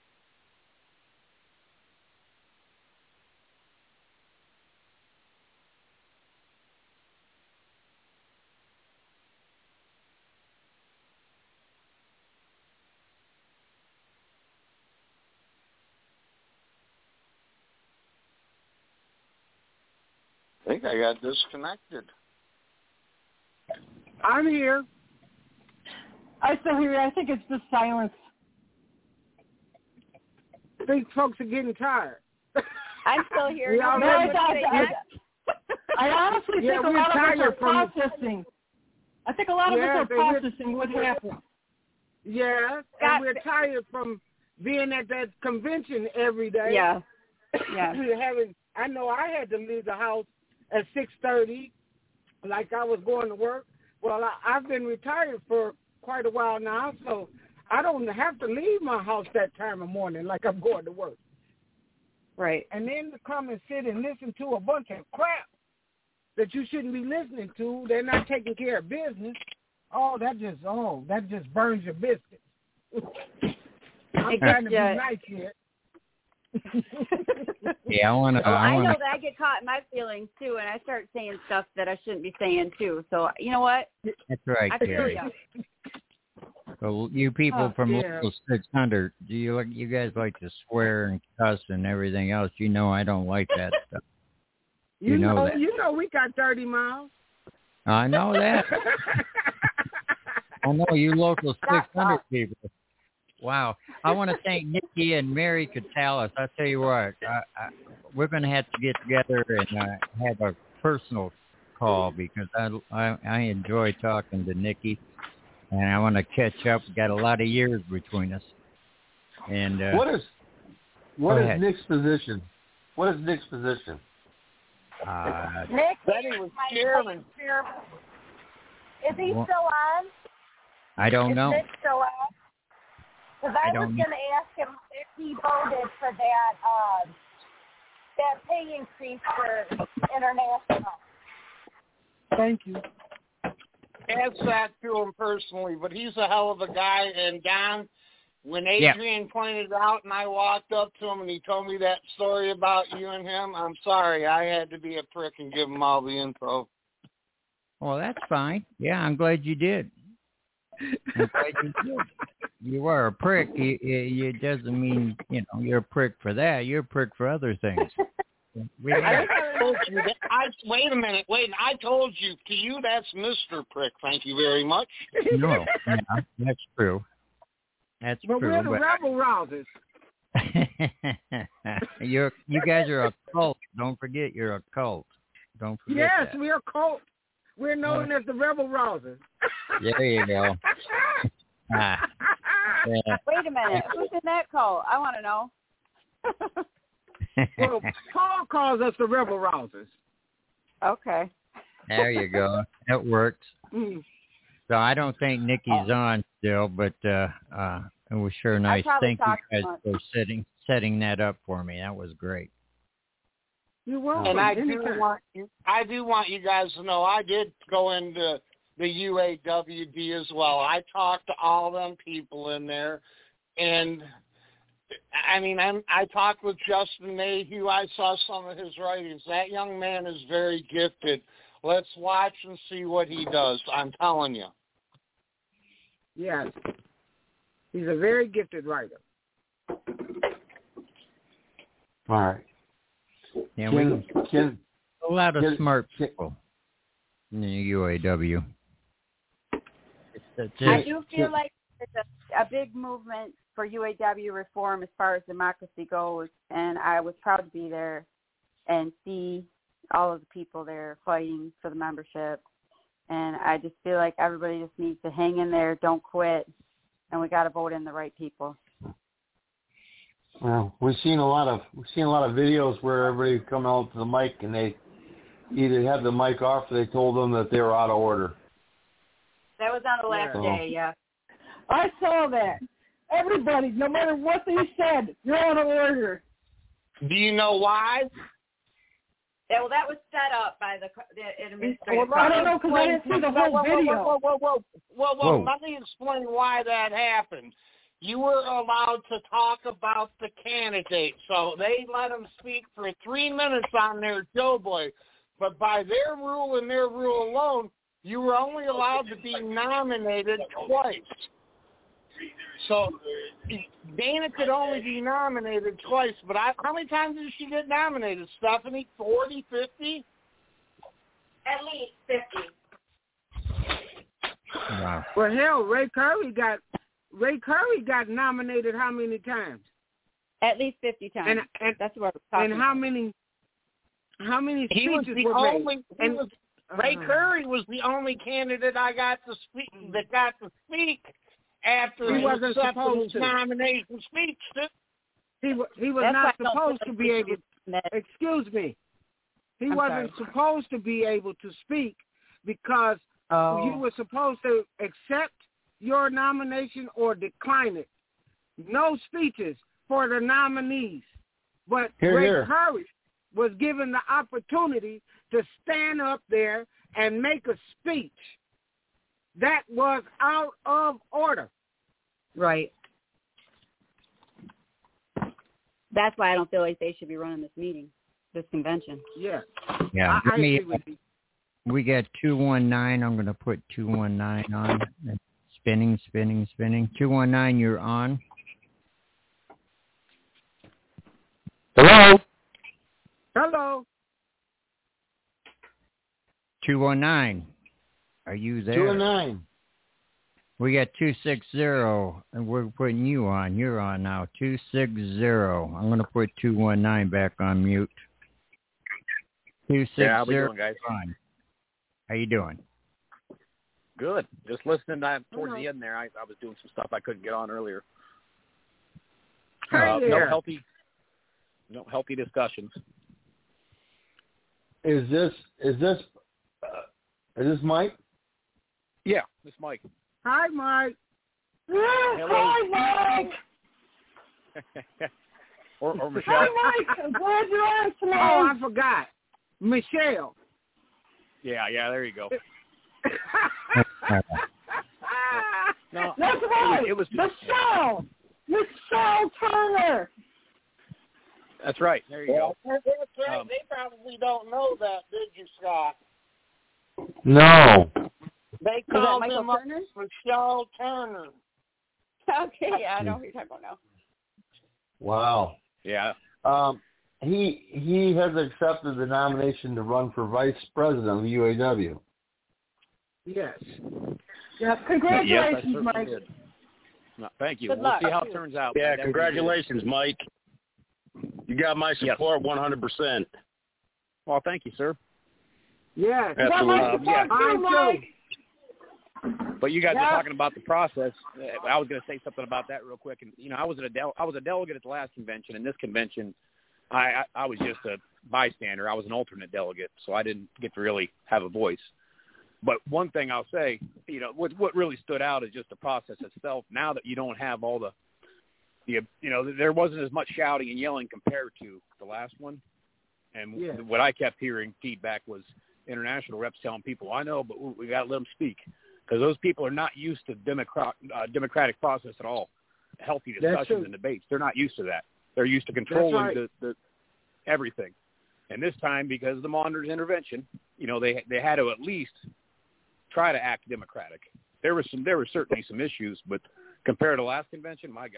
I think I got disconnected. I'm here. I still hear you. I think it's just silence. I think folks are getting tired. I'm still here. We all No, I, ready? I, I, I honestly Yeah, think a we're lot of us tired are from- processing. I think a lot of Yeah, us they- are processing what happened. Yeah, and we're tired from being at that convention every day. Yeah. Yeah. Having, I know I had to leave the house at six thirty, like I was going to work. Well, I, I've been retired for quite a while now, so I don't have to leave my house that time of morning like I'm going to work. Right. And then to come and sit and listen to a bunch of crap that you shouldn't be listening to. They're not taking care of business. Oh, that just oh, that just burns your biscuits. I'm trying to be Yeah. nice here. Yeah, I want to. Oh, I I want know that I get caught in my feelings too, and I start saying stuff that I shouldn't be saying too. So you know what? That's right, I feel Gary. you. So you people Oh, from yeah. Local six hundred, do you like? You guys like to swear and cuss and everything else? You know I don't like that stuff. You, You know know, that. you know we got thirty miles. I know that. I know you Local six hundred people. Wow. I want to thank Nikki and Mary Catalis. I tell you what, I, I, we're going to have to get together and uh, have a personal call because I, I I enjoy talking to Nikki, and I want to catch up. We got a lot of years between us. And uh, What is what go is ahead. Nick's position? What is Nick's position? Uh, Nick, Betty was my chairman. chairman. Is he Well, still on? I don't Is know. Nick still on? Because I I, don't was know. going to ask him if he voted for that uh, that pay increase for international. Thank you. Ask that to him personally, but he's a hell of a guy. And Don, when Yeah. Adrian pointed out and I walked up to him and he told me that story about you and him, I'm sorry. I had to be a prick and give him all the info. Well, that's fine. Yeah, I'm glad you did. I'm glad you did. You are a prick. It, it, it doesn't mean, you know, you're a prick for that. You're a prick for other things. We I told you that. I, wait a minute. Wait. I told you. To you, that's Mister Prick. Thank you very much. no, yeah, that's true. That's But true. we're the but rebel rousers. you're, you guys are a cult. Don't forget you're a cult. Don't forget Yes, that. we're a cult. We're known as the rebel rousers. There you go. Ah, yeah. Wait a minute. Who's in that call? I want to know. Well, Paul calls us the rebel rousers. Okay. There you go. That works. Mm. So I don't think Nikki's on still, but uh, uh, it was sure nice. probably Thank you talked guys much. for setting setting that up for me. That was great. You're welcome. And I do Anytime. want you, I do want you guys to know I did go into the U A W D as well. I talked to all them people in there, and I mean I'm, I talked with Justin Mayhew. I saw some of his writings. That young man is very gifted. Let's watch and see what he does. I'm telling you. Yes. He's a very gifted writer. All right. Yeah, Can, we can, a lot of can, smart can, people in the U A W. It's, I do feel like it's a, a big movement for U A W reform as far as democracy goes, and I was proud to be there and see all of the people there fighting for the membership. And I just feel like everybody just needs to hang in there, don't quit, and we got to vote in the right people. Well, we've seen a lot of we've seen a lot of videos where everybody come out to the mic and they either have the mic off or they told them that they were out of order. That was on the last So. day, yeah. I saw that. Everybody, no matter what they said, you're out of order. Do you know why? Yeah, well, that was set up by the, the administrative. Well, I don't know because I didn't see the whole whoa, whoa, video. Whoa, whoa, whoa, whoa, whoa, Whoa. Let me explain why that happened. You were allowed to talk about the candidate, so they let them speak for three minutes on their Doughboy. But by their rule and their rule alone, you were only allowed to be nominated twice. So Dana could only be nominated twice, but I, how many times did she get nominated, Stephanie? forty, fifty? At least fifty. Wow. Well, hell, Ray Curry got Ray Curry got nominated how many times? At least fifty times. And, and that's what we're talking And how about. many? How many He was speeches the were made? only. He And, was, Ray uh, Curry was the only candidate I got to speak that got to speak after He he, wasn't accepted supposed his to. nomination speech. He wa- he was That's not why I don't supposed think to be able. that- Excuse me. He I'm wasn't sorry. supposed to be able to speak because Oh. you were supposed to accept your nomination or decline it. No speeches for the nominees. But Hear, Ray hear. Curry was given the opportunity to stand up there and make a speech. That was out of order. Right. That's why I don't feel like they should be running this meeting, this convention. Yeah. Yeah. I, I let me- agree with you. We got two one nine. I'm going to put two one nine on. Spinning, spinning, spinning. two one nine, you're on. Hello? Hello. two one nine, are you there? Two and nine. We got two six zero, and we're putting you on. You're on now. two six zero. I'm going to put two one nine back on mute. two six zero. Yeah, how we doing, guys? On. How you doing? Good. Just listening to, towards Hello. the end there. I, I was doing some stuff I couldn't get on earlier. Hey Uh, no there. healthy, no healthy discussions. Is this is this uh, is this Mike? Yeah, this Mike. Hi, Mike. Hello. Hi, Mike. or, or Hi, Michelle. Mike. I'm glad you're on Oh, tonight. I forgot. Michelle. Yeah, yeah. There you go. No, That's it right. was, it was. Michelle. Michelle Turner. That's right. There you go. That's right. Um, They probably don't know that, did you, Scott? No. They that called Michael him up Turner? Michelle Turner. Okay, yeah, I know who you're talking about now. Wow. Yeah. Um, he he has accepted the nomination to run for vice president of the U A W. Yes. Yes, Yes, I congratulations, certainly Mike. did. No, thank you. Good we'll luck. see how it turns out. Yeah, but congratulations, Mike. You got my Yes. support one hundred percent. Well, thank you, sir. Yes. You got my Absolutely. support Um, too, I Mike. But you guys Yeah. were talking about the process. Uh, I was going to say something about that real quick. And you know, I was at a del- I was a delegate at the last convention, and this convention, I, I I was just a bystander. I was an alternate delegate, so I didn't get to really have a voice. But one thing I'll say, you know, what what really stood out is just the process itself. Now that you don't have all the, the you know, there wasn't as much shouting and yelling compared to the last one. And Yeah. what I kept hearing feedback was international reps telling people, I know, but we, we got to let them speak. Because those people are not used to democrat, uh, democratic process at all, healthy That's discussions true. and debates. They're not used to that. They're used to controlling right. the, the everything. And this time, because of the monitor's intervention, you know, they they had to at least try to act democratic. There was some, there were certainly some issues, but compared to last convention, my God,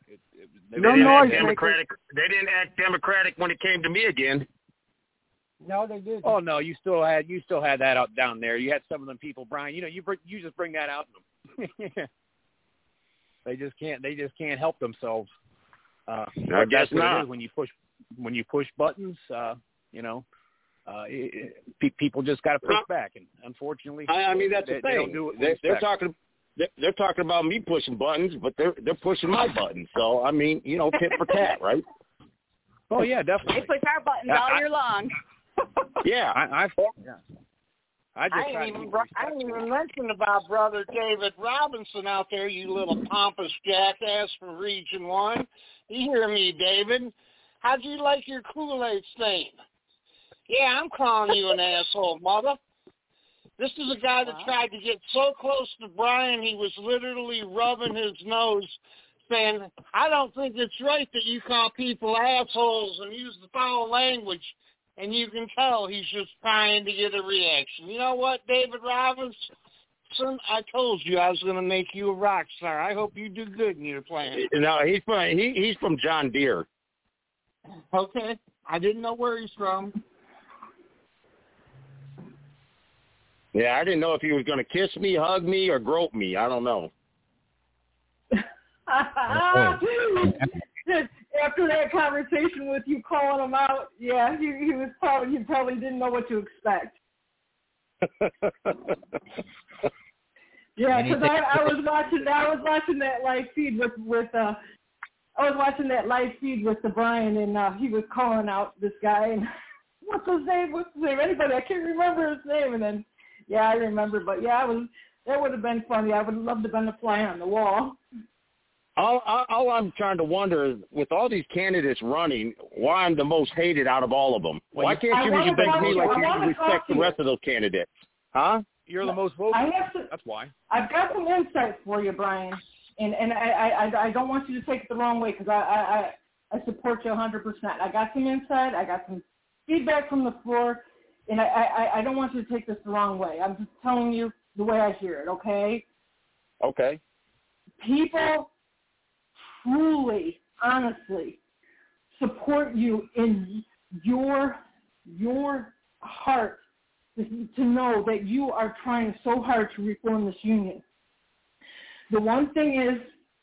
It, it, They No didn't noise act democratic. They didn't act democratic when it came to me again. No, they did. Oh no, you still had you still had that out down there. You had some of them people, Brian. You know, you bring, you just bring that out in them. They just can't. They just can't help themselves. Uh, I but guess that's what not. it is when you push when you push buttons. Uh, you know, uh, it, it, people just got to push back, and unfortunately, I, I mean that's they, the they thing. don't do it with They're, they're respect. talking. They're, they're talking about me pushing buttons, but they're they're pushing my buttons. So I mean, you know, tit for tat, right? Oh yeah, definitely. They push our buttons I- all year long. Yeah, I, I've, yeah. I just I try ain't to even keep I ain't even mentioned about brother David Robinson out there, you little pompous jackass from Region One. You hear me, David? How'd you like your Kool-Aid stain? Yeah, I'm calling you an asshole, mother. This is a guy that tried to get so close to Brian, he was literally rubbing his nose, saying, I don't think it's right that you call people assholes and use the foul language. And you can tell he's just trying to get a reaction. You know what, David Robinson? I told you I was going to make you a rock star. I hope you do good in your plan. No, he's from he, he's from John Deere. Okay. I didn't know where he's from. Yeah, I didn't know if he was going to kiss me, hug me, or grope me. I don't know. After that conversation with you calling him out, yeah, he, he was probably he probably didn't know what to expect. Yeah, because I, I was watching I was watching that live feed with with uh I was watching that live feed with the Brian, and uh, he was calling out this guy, and what's his name? What's his name? Anybody? I can't remember his name. And then yeah, I remember, but yeah, I was that would have been funny. I would have loved to have been a fly on the wall. All, all, all I'm trying to wonder is, with all these candidates running, why I'm the most hated out of all of them. Why can't you respect me like you respect the rest of those candidates? Huh? You're the most vocal. I have to, That's why. I've got some insight for you, Brian, and and I I, I don't want you to take it the wrong way, because I, I I support you one hundred percent. I got some insight. I got some feedback from the floor, and I, I I don't want you to take this the wrong way. I'm just telling you the way I hear it. Okay. Okay. People truly, honestly support you in your your heart to know that you are trying so hard to reform this union. The one thing is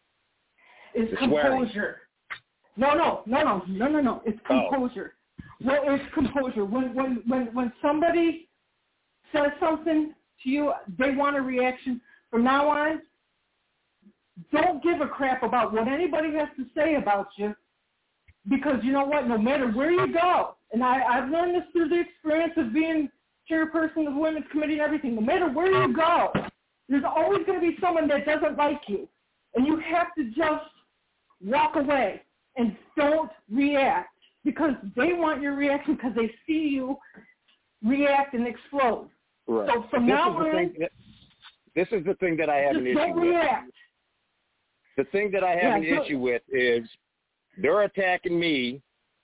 is the composure. Swearing. No, no, no, no, no, no, no. It's composure. Oh. What is composure? When when when when somebody says something to you, they want a reaction. From now on, don't give a crap about what anybody has to say about you, because you know what? No matter where you go, and I, I've learned this through the experience of being chairperson of the Women's Committee and everything, no matter where you go, there's always going to be someone that doesn't like you. And you have to just walk away and don't react, because they want your reaction because they see you react and explode. Right. So from this now is the on, thing that, this is the thing that I have just an issue don't with. react. The thing that I have Yeah, an so, issue with is they're attacking me,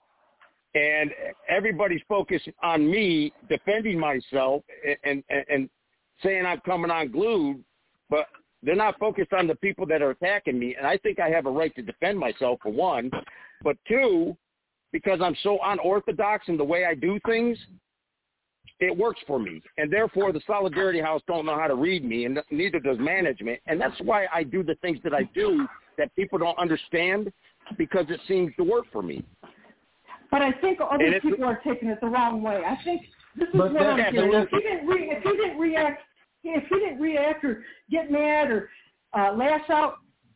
and everybody's focused on me defending myself and, and, and saying I'm coming unglued, but they're not focused on the people that are attacking me. And I think I have a right to defend myself, for one. But two, because I'm so unorthodox in the way I do things, it works for me. And therefore, the Solidarity House don't know how to read me, and neither does management. And that's why I do the things that I do that people don't understand, because it seems to work for me. But I think other And people are taking it the wrong way. I think this is But what that- I'm hearing. that- If he didn't re- if he didn't react, if he didn't react or get mad or uh, lash out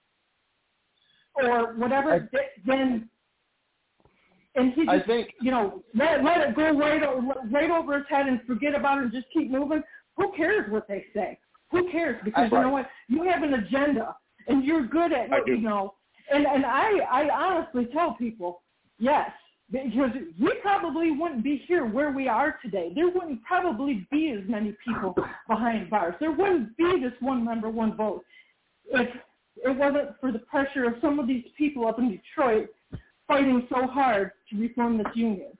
or whatever, I- th- then and he I just, think- you know, let let it go right o- right over his head and forget about it and just keep moving. Who cares what they say? Who cares? Because I- you know what, you have an agenda and you're good at what you know. And and I I honestly tell people, yes. Because we probably wouldn't be here where we are today. There wouldn't probably be as many people behind bars. There wouldn't be this one member, one vote if it wasn't for the pressure of some of these people up in Detroit fighting so hard to reform this union.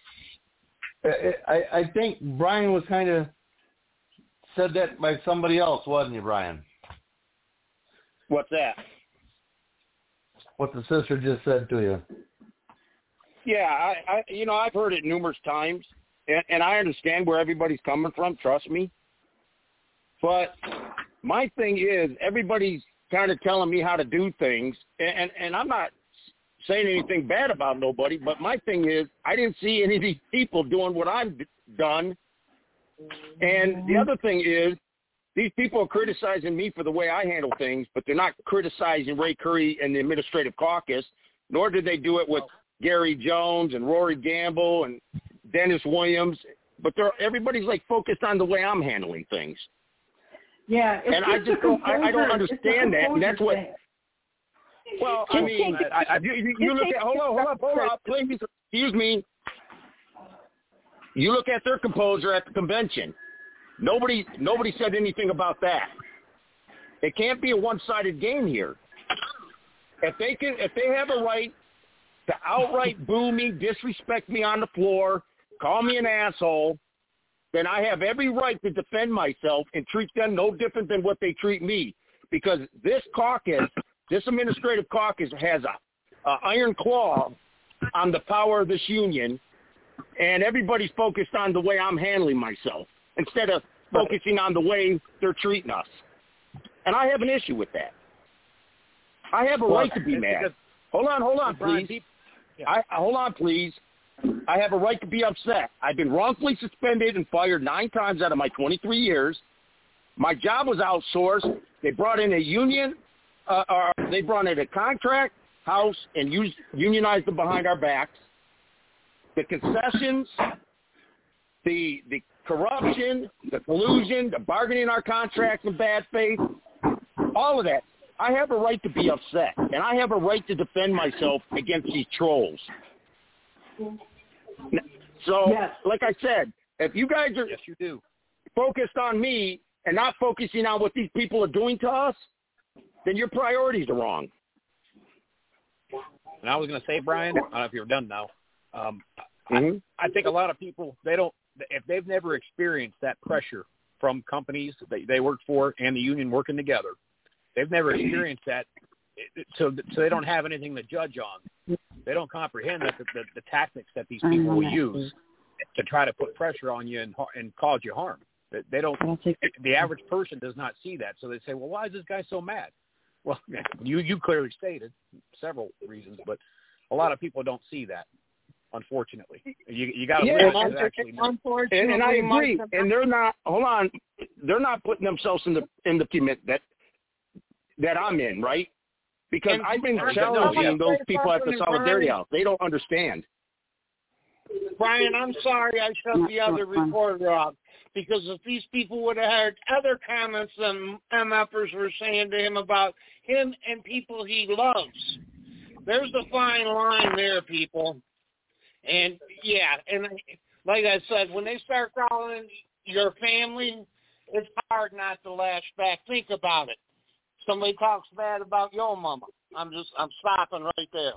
I, I think Brian was kind of said that by somebody else, wasn't he, Brian? What's that? what the sister just said to you. Yeah, I, I you know, I've heard it numerous times, and, and I understand where everybody's coming from, trust me. But my thing is, everybody's kind of telling me how to do things, and, and, and I'm not saying anything bad about nobody, but my thing is, I didn't see any of these people doing what I've done. And the other thing is, these people are criticizing me for the way I handle things, but they're not criticizing Ray Curry and the Administrative Caucus, nor did they do it with Gary Jones and Rory Gamble and Dennis Williams. But they're, everybody's like focused on the way I'm handling things. Yeah, it's and I just don't, I, I don't understand that, and that's what. Thing. Well, I mean, I, I, you, you look at hold on, hold on, hold on, please, excuse me. You look at their composer at the convention. Nobody, nobody said anything about that. It can't be a one-sided game here. If they can, if they have a right to outright boo me, disrespect me on the floor, call me an asshole, then I have every right to defend myself and treat them no different than what they treat me. Because this caucus, this administrative caucus has a, a iron claw on the power of this union, and everybody's focused on the way I'm handling myself instead of focusing on the way they're treating us. And I have an issue with that. I have a right to be mad. Hold on, hold on, please. I, hold on, please. I have a right to be upset. I've been wrongfully suspended and fired nine times out of my twenty-three years. My job was outsourced. They brought in a union, uh, or they brought in a contract house and used, unionized them behind our backs. The concessions, the the corruption, the collusion, the bargaining our contracts in bad faith, all of that. I have a right to be upset, and I have a right to defend myself against these trolls. So, yes. Like I said, if you guys are yes, you do. focused on me and not focusing on what these people are doing to us, then your priorities are wrong. And I was going to say, Brian, I don't know if you're done now. Um, mm-hmm. I, I think a lot of people, they don't, if they've never experienced that pressure from companies that they work for and the union working together, they've never experienced that, so so they don't have anything to judge on. They don't comprehend that the, the, the tactics that these people will use to try to put pressure on you and and cause you harm. They don't. The average person does not see that, so they say, "Well, why is this guy so mad?" Well, you you clearly stated several reasons, but a lot of people don't see that. Unfortunately, you you got to yeah, live it actually. Unfortunately, and, and I agree. And they're not. Hold on, they're not putting themselves in the in the commit that that I'm in, right? Because and I've been challenging those people at the Solidarity House. They don't understand. Brian, I'm sorry I shut the other reporter off, because if these people would have heard other comments than MFers were saying to him about him and people he loves. There's a fine line there, people. And, yeah, and like I said, when they start calling your family, it's hard not to lash back. Think about it. Somebody talks bad about your mama. I'm just, I'm stopping right there.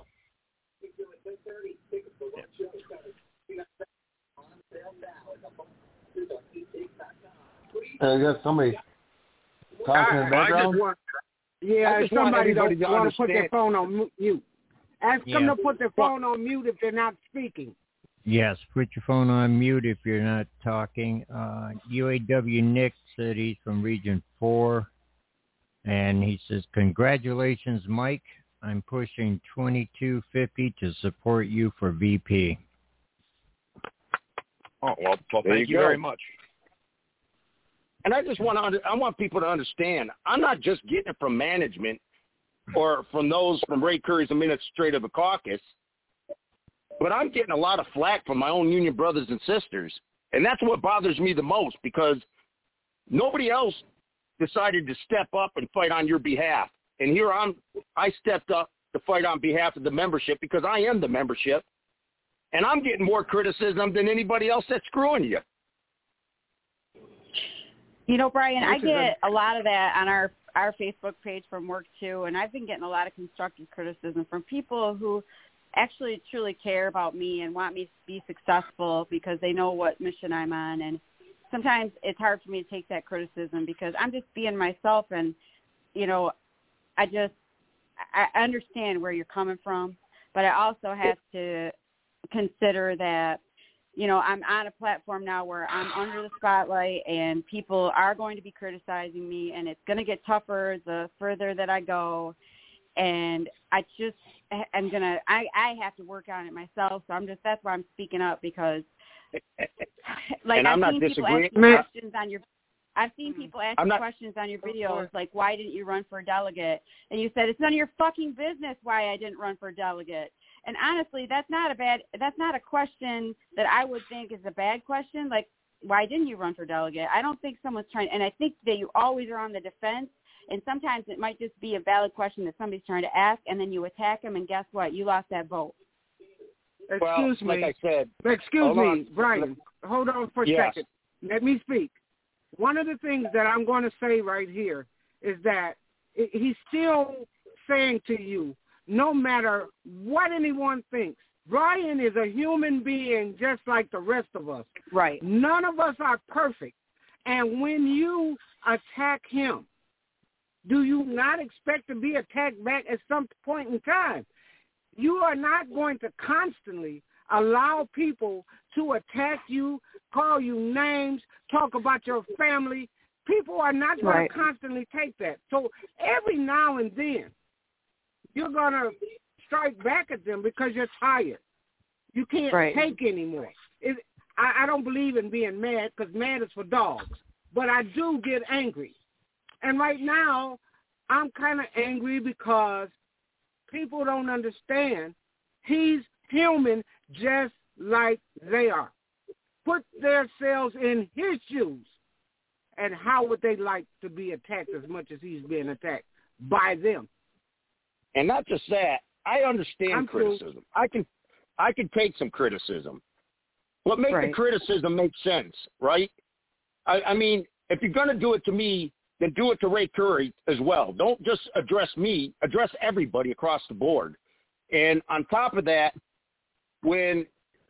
I got somebody talking in the background. Want, yeah, if somebody don't want to put their phone on mute. Ask yeah. them to put their phone on mute if they're not speaking. Yes, put your phone on mute if you're not talking. Uh, U A W Nick said he's from Region four. And he says, congratulations, Mike. I'm pushing twenty-two fifty to support you for V P. Oh, well, well thank you, you very much. And I just want to, under, I want people to understand, I'm not just getting it from management or from those from Ray Curry's Administrative Caucus, but I'm getting a lot of flack from my own union brothers and sisters. And that's what bothers me the most, because nobody else decided to step up and fight on your behalf. And here I'm, I stepped up to fight on behalf of the membership because I am the membership. And I'm getting more criticism than anybody else that's screwing you. You know, Brian, I get a lot of that on our, our Facebook page from work, too. And I've been getting a lot of constructive criticism from people who actually truly care about me and want me to be successful because they know what mission I'm on. And sometimes it's hard for me to take that criticism because I'm just being myself, and, you know, I just, I understand where you're coming from, but I also have to consider that, you know, I'm on a platform now where I'm under the spotlight and people are going to be criticizing me, and it's going to get tougher the further that I go. And I just, I'm going to, I, I have to work on it myself. So I'm just, that's why I'm speaking up, because like and I've I'm seen not people disagreeing. asking questions on your, I've seen people ask I'm not, questions on your videos like, why didn't you run for a delegate? And you said, it's none of your fucking business why I didn't run for a delegate. And honestly, that's not a bad, that's not a question that I would think is a bad question. Like, why didn't you run for delegate? I don't think someone's trying, and I think that you always are on the defense. And sometimes it might just be a valid question that somebody's trying to ask, and then you attack them, and guess what? You lost that vote. Excuse well, me. Like I said. Excuse me, on. Brian. Hold on for a yes. second. Let me speak. One of the things that I'm going to say right here is that he's still saying to you, no matter what anyone thinks, Brian is a human being just like the rest of us. Right. None of us are perfect. And when you attack him, do you not expect to be attacked back at some point in time? You are not going to constantly allow people to attack you, call you names, talk about your family. People are not going right. to constantly take that. So every now and then, you're going to strike back at them because you're tired. You can't right. take anymore. It, I, I don't believe in being mad, because mad is for dogs. But I do get angry. And right now, I'm kind of angry because people don't understand he's human just like they are. Put themselves in his shoes, and how would they like to be attacked as much as he's being attacked by them? And not just that, I understand I'm criticism. true. I can I can take some criticism. But make right. the criticism make sense, right? I, I mean, if you're going to do it to me, then do it to Ray Curry as well. Don't just address me. Address everybody across the board. And on top of that, when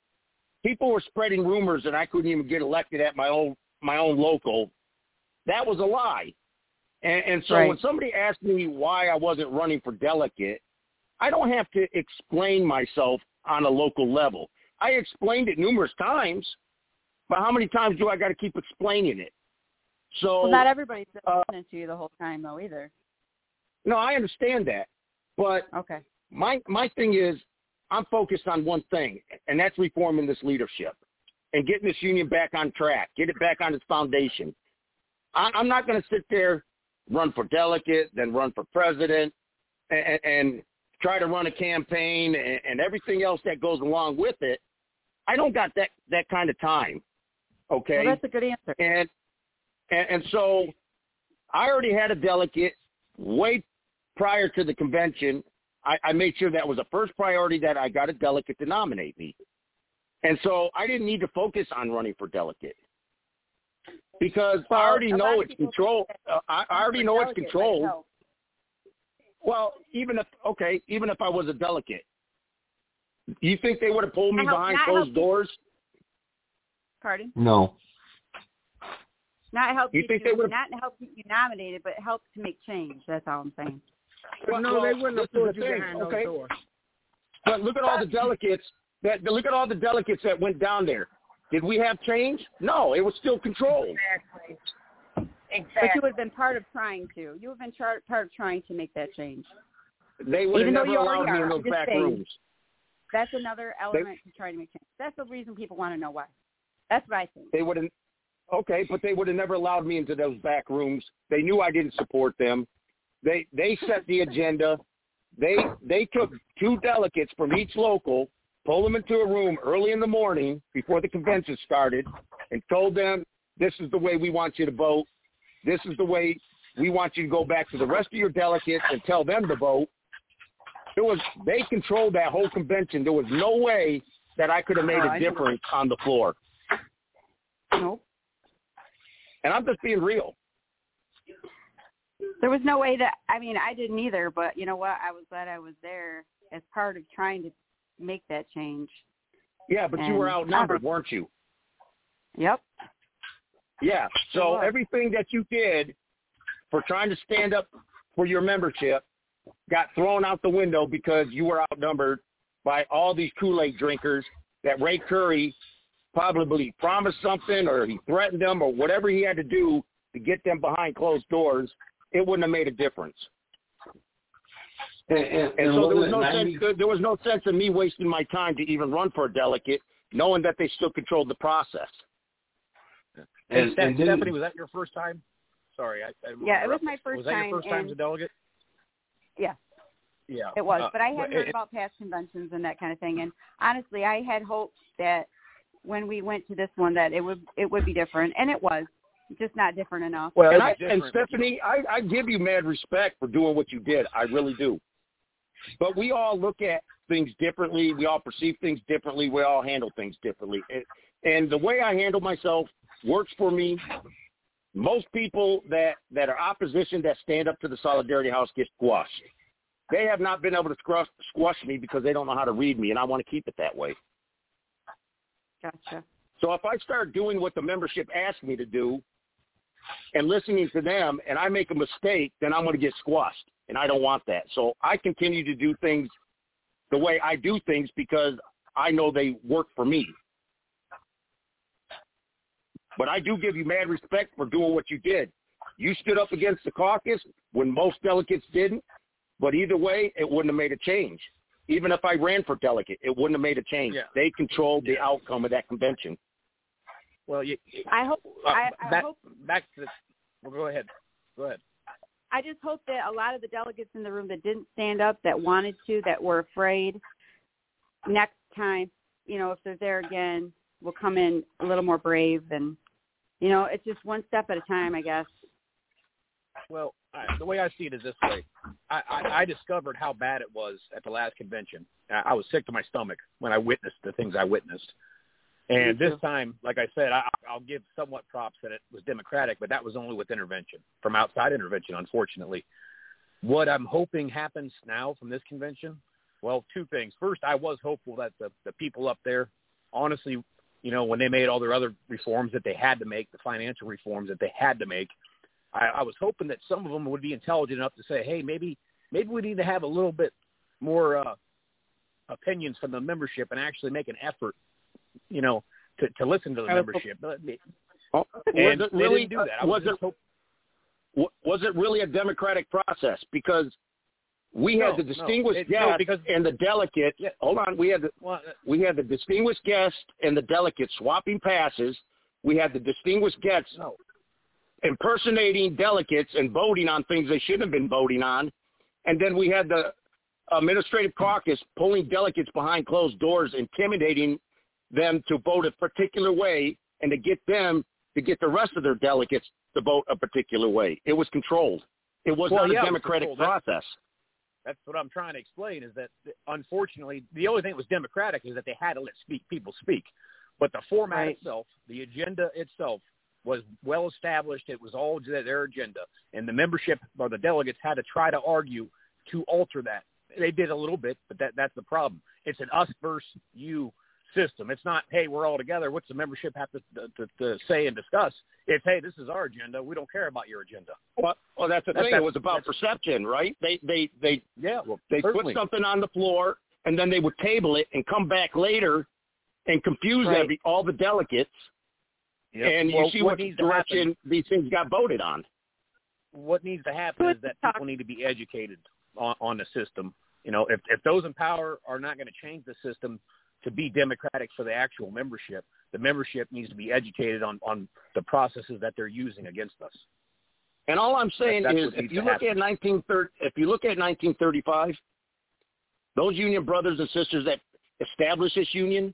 people were spreading rumors that I couldn't even get elected at my own my own local, that was a lie. And, and so right. when somebody asked me why I wasn't running for delegate, I don't have to explain myself on a local level. I explained it numerous times, but how many times do I got to keep explaining it? So, well, not everybody's uh, listening to you the whole time, though, either. No, I understand that. But okay. my my thing is, I'm focused on one thing, and that's reforming this leadership and getting this union back on track, get it back on its foundation. I, I'm not going to sit there, run for delegate, then run for president, and, and try to run a campaign and, and everything else that goes along with it. I don't got that, that kind of time, okay? Well, that's a good answer. And, and and so I already had a delegate way prior to the convention. I, I made sure that was the first priority, that I got a delegate to nominate me. And so I didn't need to focus on running for delegate because well, I already know it's control. Uh, I, I already know it's controlled. Well, even if, okay, even if I was a delegate, you think they would have pulled me not behind help, closed help doors? Pardon? No. Not help you, you think to, they would not help you nominated, but help to make change. That's all I'm saying. Well, no, well, they wouldn't have this is put the you thing, behind okay? those doors. But look at all the delegates that look at all the delegates that went down there. Did we have change? No, it was still controlled. Exactly. Exactly. But you would have been part of trying to. You would have been char- part of trying to make that change. They would Even have though never you allowed already me are, in those I'm just back saying. rooms. That's another element they, to try to make change. That's the reason people want to know why. That's what I think. They would have. Okay, but they would have never allowed me into those back rooms. They knew I didn't support them. They they set the agenda. They they took two delegates from each local, pulled them into a room early in the morning before the convention started, and told them, this is the way we want you to vote. This is the way we want you to go back to the rest of your delegates and tell them to vote. It was they controlled that whole convention. There was no way that I could have made a difference on the floor. Nope. And I'm just being real. There was no way that, I mean, I didn't either, but you know what? I was glad I was there as part of trying to make that change. Yeah, but and you were outnumbered, weren't you? Yep. Yeah, so everything that you did for trying to stand up for your membership got thrown out the window because you were outnumbered by all these Kool-Aid drinkers that Ray Curry probably promised something or he threatened them or whatever he had to do to get them behind closed doors, it wouldn't have made a difference. And, and, and, and so there was no ninety sense. There was no sense in me wasting my time to even run for a delegate, knowing that they still controlled the process. And, and, and Stephanie, was that your first time? Sorry, I, I yeah, it was my first was that time. your first time as a delegate? Yeah. Yeah, it was. uh, but I had heard it, about past conventions and that kind of thing. And honestly, I had hoped that when we went to this one that it would it would be different, and it was. Just not different enough. Well, and, I, and Stephanie, I, I give you mad respect for doing what you did. I really do. But we all look at things differently. We all perceive things differently. We all handle things differently. And, and the way I handle myself works for me. Most people that, that are opposition that stand up to the Solidarity House get squashed. They have not been able to squash, squash me because they don't know how to read me, and I want to keep it that way. Gotcha. So if I start doing what the membership asks me to do, and listening to them, and I make a mistake, then I'm going to get squashed, and I don't want that. So I continue to do things the way I do things because I know they work for me. But I do give you mad respect for doing what you did. You stood up against the caucus when most delegates didn't, but either way, it wouldn't have made a change. Even if I ran for delegate, it wouldn't have made a change. Yeah. They controlled the outcome of that convention. Well, you, I hope. Uh, I, I back, hope. Back to. The, well, go ahead. Go ahead. I just hope that a lot of the delegates in the room that didn't stand up, that wanted to, that were afraid, next time, you know, if they're there again, will come in a little more brave, and you know, it's just one step at a time, I guess. Well, I, the way I see it is this way: I, I, I discovered how bad it was at the last convention. I, I was sick to my stomach when I witnessed the things I witnessed. And this time, like I said, I, I'll give somewhat props that it was democratic, but that was only with intervention, from outside intervention, unfortunately. What I'm hoping happens now from this convention, well, two things. First, I was hopeful that the, the people up there, honestly, you know, when they made all their other reforms that they had to make, the financial reforms that they had to make, I, I was hoping that some of them would be intelligent enough to say, hey, maybe maybe we need to have a little bit more uh, opinions from the membership and actually make an effort, you know, to, to listen to the membership. Oh, was it really, do that. Was, was, it, hope- was it really a democratic process? Because we no, had the distinguished no, it, guest no, because, and the delegate. Yeah. Hold on, we had the well, we had the distinguished guest and the delegate swapping passes. We had the distinguished guests no. impersonating delegates and voting on things they shouldn't have been voting on, and then we had the administrative caucus pulling delegates behind closed doors, intimidating them to vote a particular way and to get them to get the rest of their delegates to vote a particular way. It was controlled. It was well, not yeah, a democratic it process. That's, that's what I'm trying to explain is that, unfortunately, the only thing that was democratic is that they had to let speak people speak. But the format right. itself, the agenda itself, was well established. It was all their agenda. And the membership or the delegates had to try to argue to alter that. They did a little bit, but that that's the problem. It's an us versus you system. It's not, hey, we're all together. What's the membership have to, to, to say and discuss? It's, hey, this is our agenda. We don't care about your agenda. Well, well that's the that's, thing. That's, it was about perception, right? They they they yeah, well, they certainly. put something on the floor, and then they would table it and come back later and confuse right. every all the delegates. Yep. And well, you see what, what needs direction to happen, these things got voted on. What needs to happen is that people need to be educated on, on the system. You know, if if those in power are not going to change the system to be democratic for the actual membership, the membership needs to be educated on, on the processes that they're using against us. And all I'm saying That's is, if you look happen. at nineteen thirty, if you look at nineteen thirty-five, those union brothers and sisters that established this union,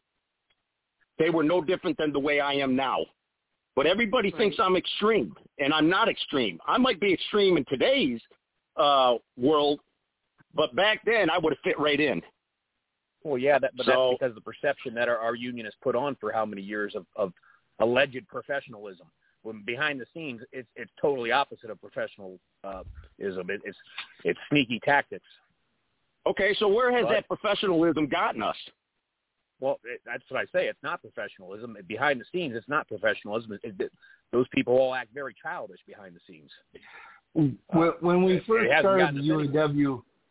they were no different than the way I am now. But everybody right. thinks I'm extreme, and I'm not extreme. I might be extreme in today's uh, world, but back then I would have fit right in. Well, yeah, that, but so, that's because of the perception that our, our union has put on for how many years of, of alleged professionalism. When behind the scenes, it's it's totally opposite of professionalism. Uh, it, it's it's sneaky tactics. Okay, so where has but, that professionalism gotten us? Well, it, that's what I say. It's not professionalism. Behind the scenes, it's not professionalism. It, it, those people all act very childish behind the scenes. When, when we uh, first started the U A W,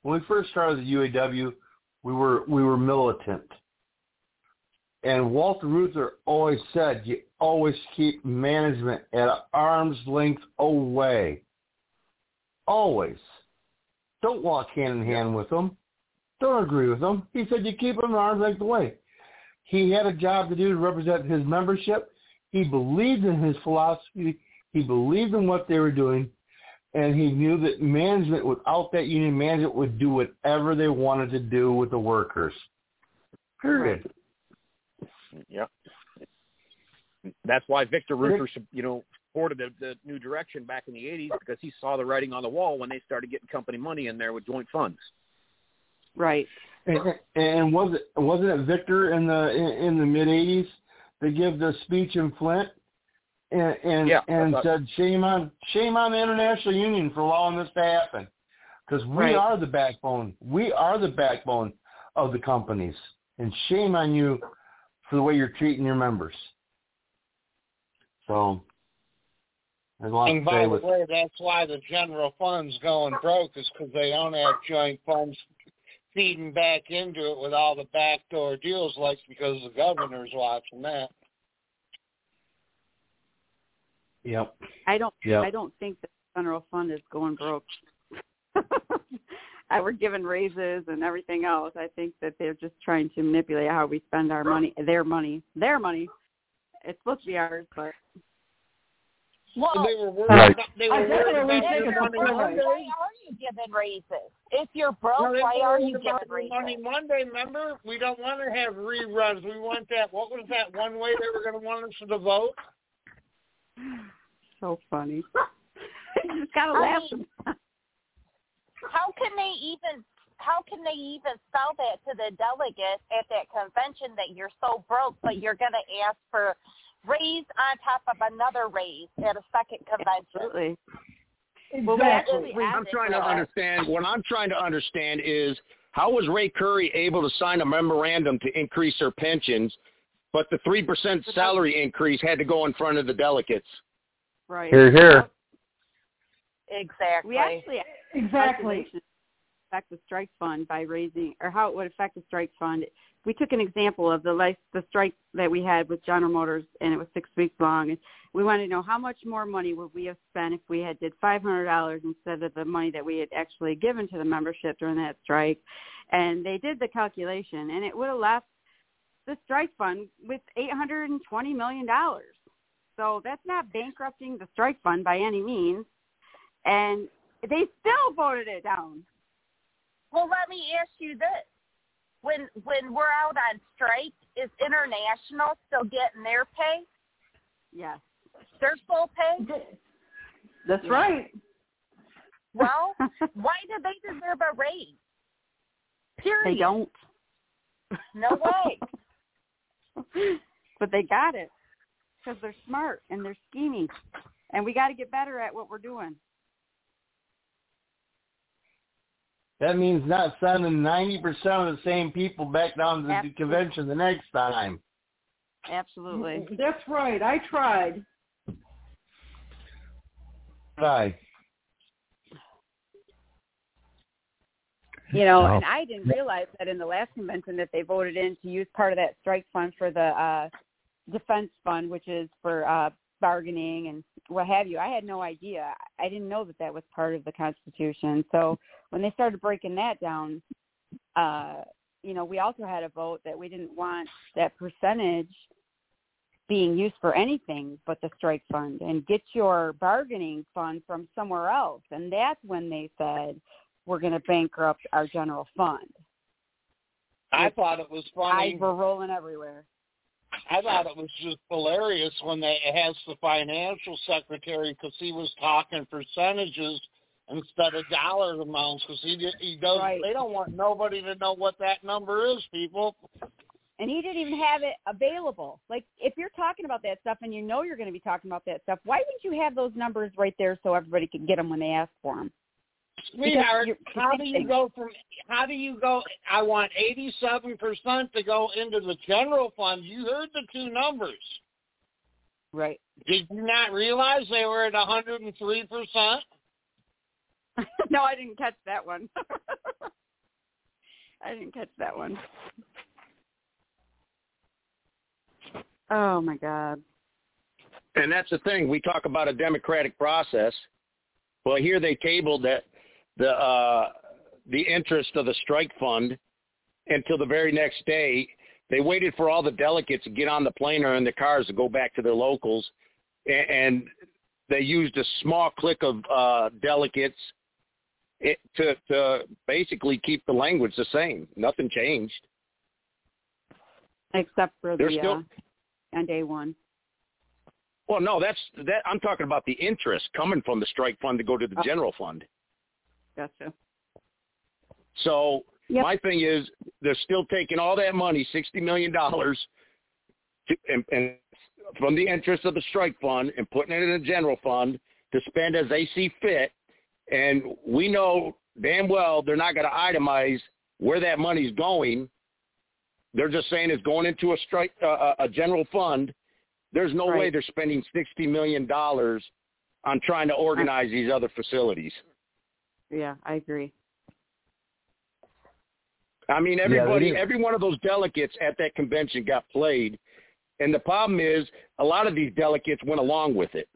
when we first started the U A W, we were we were militant. And Walter Reuther always said, you always keep management at arm's length away. Always. Don't walk hand in hand with them. Don't agree with them. He said you keep them at arm's length away. He had a job to do to represent his membership. He believed in his philosophy. He believed in what they were doing. And he knew that management, without that union, management would do whatever they wanted to do with the workers. Period. Yep. That's why Victor Reuther, you know, supported the, the New Direction back in the eighties, because he saw the writing on the wall when they started getting company money in there with joint funds. Right. And, and was it wasn't it Victor in the in, in the mid eighties that gave the speech in Flint and and, yeah, and said shame on shame on the International Union for allowing this to happen, because we right. are the backbone. We are the backbone of the companies, and shame on you for the way you're treating your members. So, there's a lot and to by say the with way, that's why the general fund's going broke, is because they don't have joint funds feeding back into it with all the backdoor deals, like because the governor's watching that. Yep. I don't. Yep. I don't think the general fund is going broke. I were given raises and everything else. I think that they're just trying to manipulate how we spend our money, their money, their money. It's supposed to be ours, but well, they were worried right. about, they were worried about your money Monday. Why are you giving raises? If you're broke, No, why are you giving raises? Money Monday, remember? We don't want to have reruns. We want that. What was that one way they were going to want us to vote? So funny. You just gotta laugh. How can they even? How can they even sell that to the delegates at that convention that you're so broke, but you're going to ask for raise on top of another raise at a second convention? Absolutely. Exactly. Well, I'm trying to understand. What I'm trying to understand is how was Ray Curry able to sign a memorandum to increase their pensions, but the three percent salary increase had to go in front of the delegates? Right. Here, here. Exactly. We actually exactly affect the strike fund by raising, or how it would affect the strike fund. We took an example of the life, the strike that we had with General Motors, and it was six weeks long. And we wanted to know how much more money would we have spent if we had did five hundred dollars instead of the money that we had actually given to the membership during that strike. And they did the calculation, and it would have left the strike fund with eight hundred twenty million dollars. So that's not bankrupting the strike fund by any means. And they still voted it down. Well, let me ask you this. When when we're out on strike, is International still getting their pay? Yes. Their full pay? That's yeah. right. Well, why do they deserve a raise? Period. They don't. No way. But they got it because they're smart and they're scheming. And we got to get better at what we're doing. That means not sending ninety percent of the same people back down to the Absolutely. convention the next time. Absolutely. That's right. I tried. Right. You know, Wow. and I didn't realize that in the last convention that they voted in to use part of that strike fund for the uh, defense fund, which is for uh, bargaining and what have you. I had no idea. I didn't know that that was part of the Constitution. So when they started breaking that down, uh, you know, we also had a vote that we didn't want that percentage being used for anything but the strike fund, and get your bargaining fund from somewhere else. And that's when they said, we're going to bankrupt our general fund. I thought it was funny. Eyes were rolling everywhere. I thought it was just hilarious when they asked the financial secretary, because he was talking percentages instead of dollar amounts, because he did, he does. Right. They don't want nobody to know what that number is, people. And he didn't even have it available. Like, if you're talking about that stuff and you know you're going to be talking about that stuff, why wouldn't you have those numbers right there so everybody could get them when they ask for them? Sweetheart, how do you go from, how do you go, I want eighty-seven percent to go into the general fund. You heard the two numbers. Right. Did you not realize they were at one hundred three percent? No, I didn't catch that one. I didn't catch that one. Oh, my God. And that's the thing. We talk about a democratic process. Well, here they tabled that the uh, the interest of the strike fund until the very next day. They waited for all the delegates to get on the plane or in the cars to go back to their locals, and, and they used a small clique of uh, delegates it, to, to basically keep the language the same. Nothing changed. Except for They're the still, uh, and day one. Well, no, that's that. I'm talking about the interest coming from the strike fund to go to the oh. general fund. Gotcha. So yep. my thing is, they're still taking all that money, sixty million dollars, and, and from the interest of the strike fund, and putting it in a general fund to spend as they see fit. And we know damn well they're not going to itemize where that money's going. They're just saying it's going into a strike, uh, a general fund. There's no right. way they're spending sixty million dollars on trying to organize these other facilities. Yeah, I agree. I mean, everybody, yeah, every one of those delegates at that convention got played. And the problem is a lot of these delegates went along with it.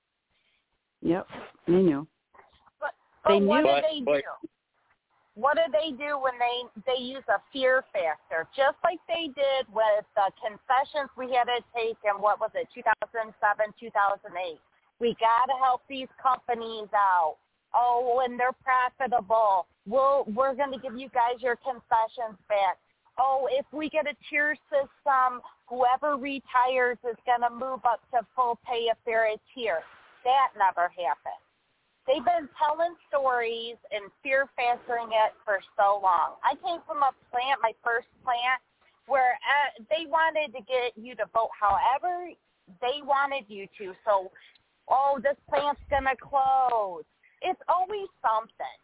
Yep, they knew. But, but they what knew. did they but, do? What did they do when they, they use a fear factor? Just like they did with the concessions we had to take in, what was it, two thousand seven, two thousand eight. We got to help these companies out. Oh, when they're profitable, we'll, we're going to give you guys your concessions back. Oh, if we get a tier system, whoever retires is going to move up to full pay if they're a tier. That never happened. They've been telling stories and fear factoring it for so long. I came from a plant, my first plant, where uh, they wanted to get you to vote however they wanted you to. So, oh, this plant's going to close. It's always something.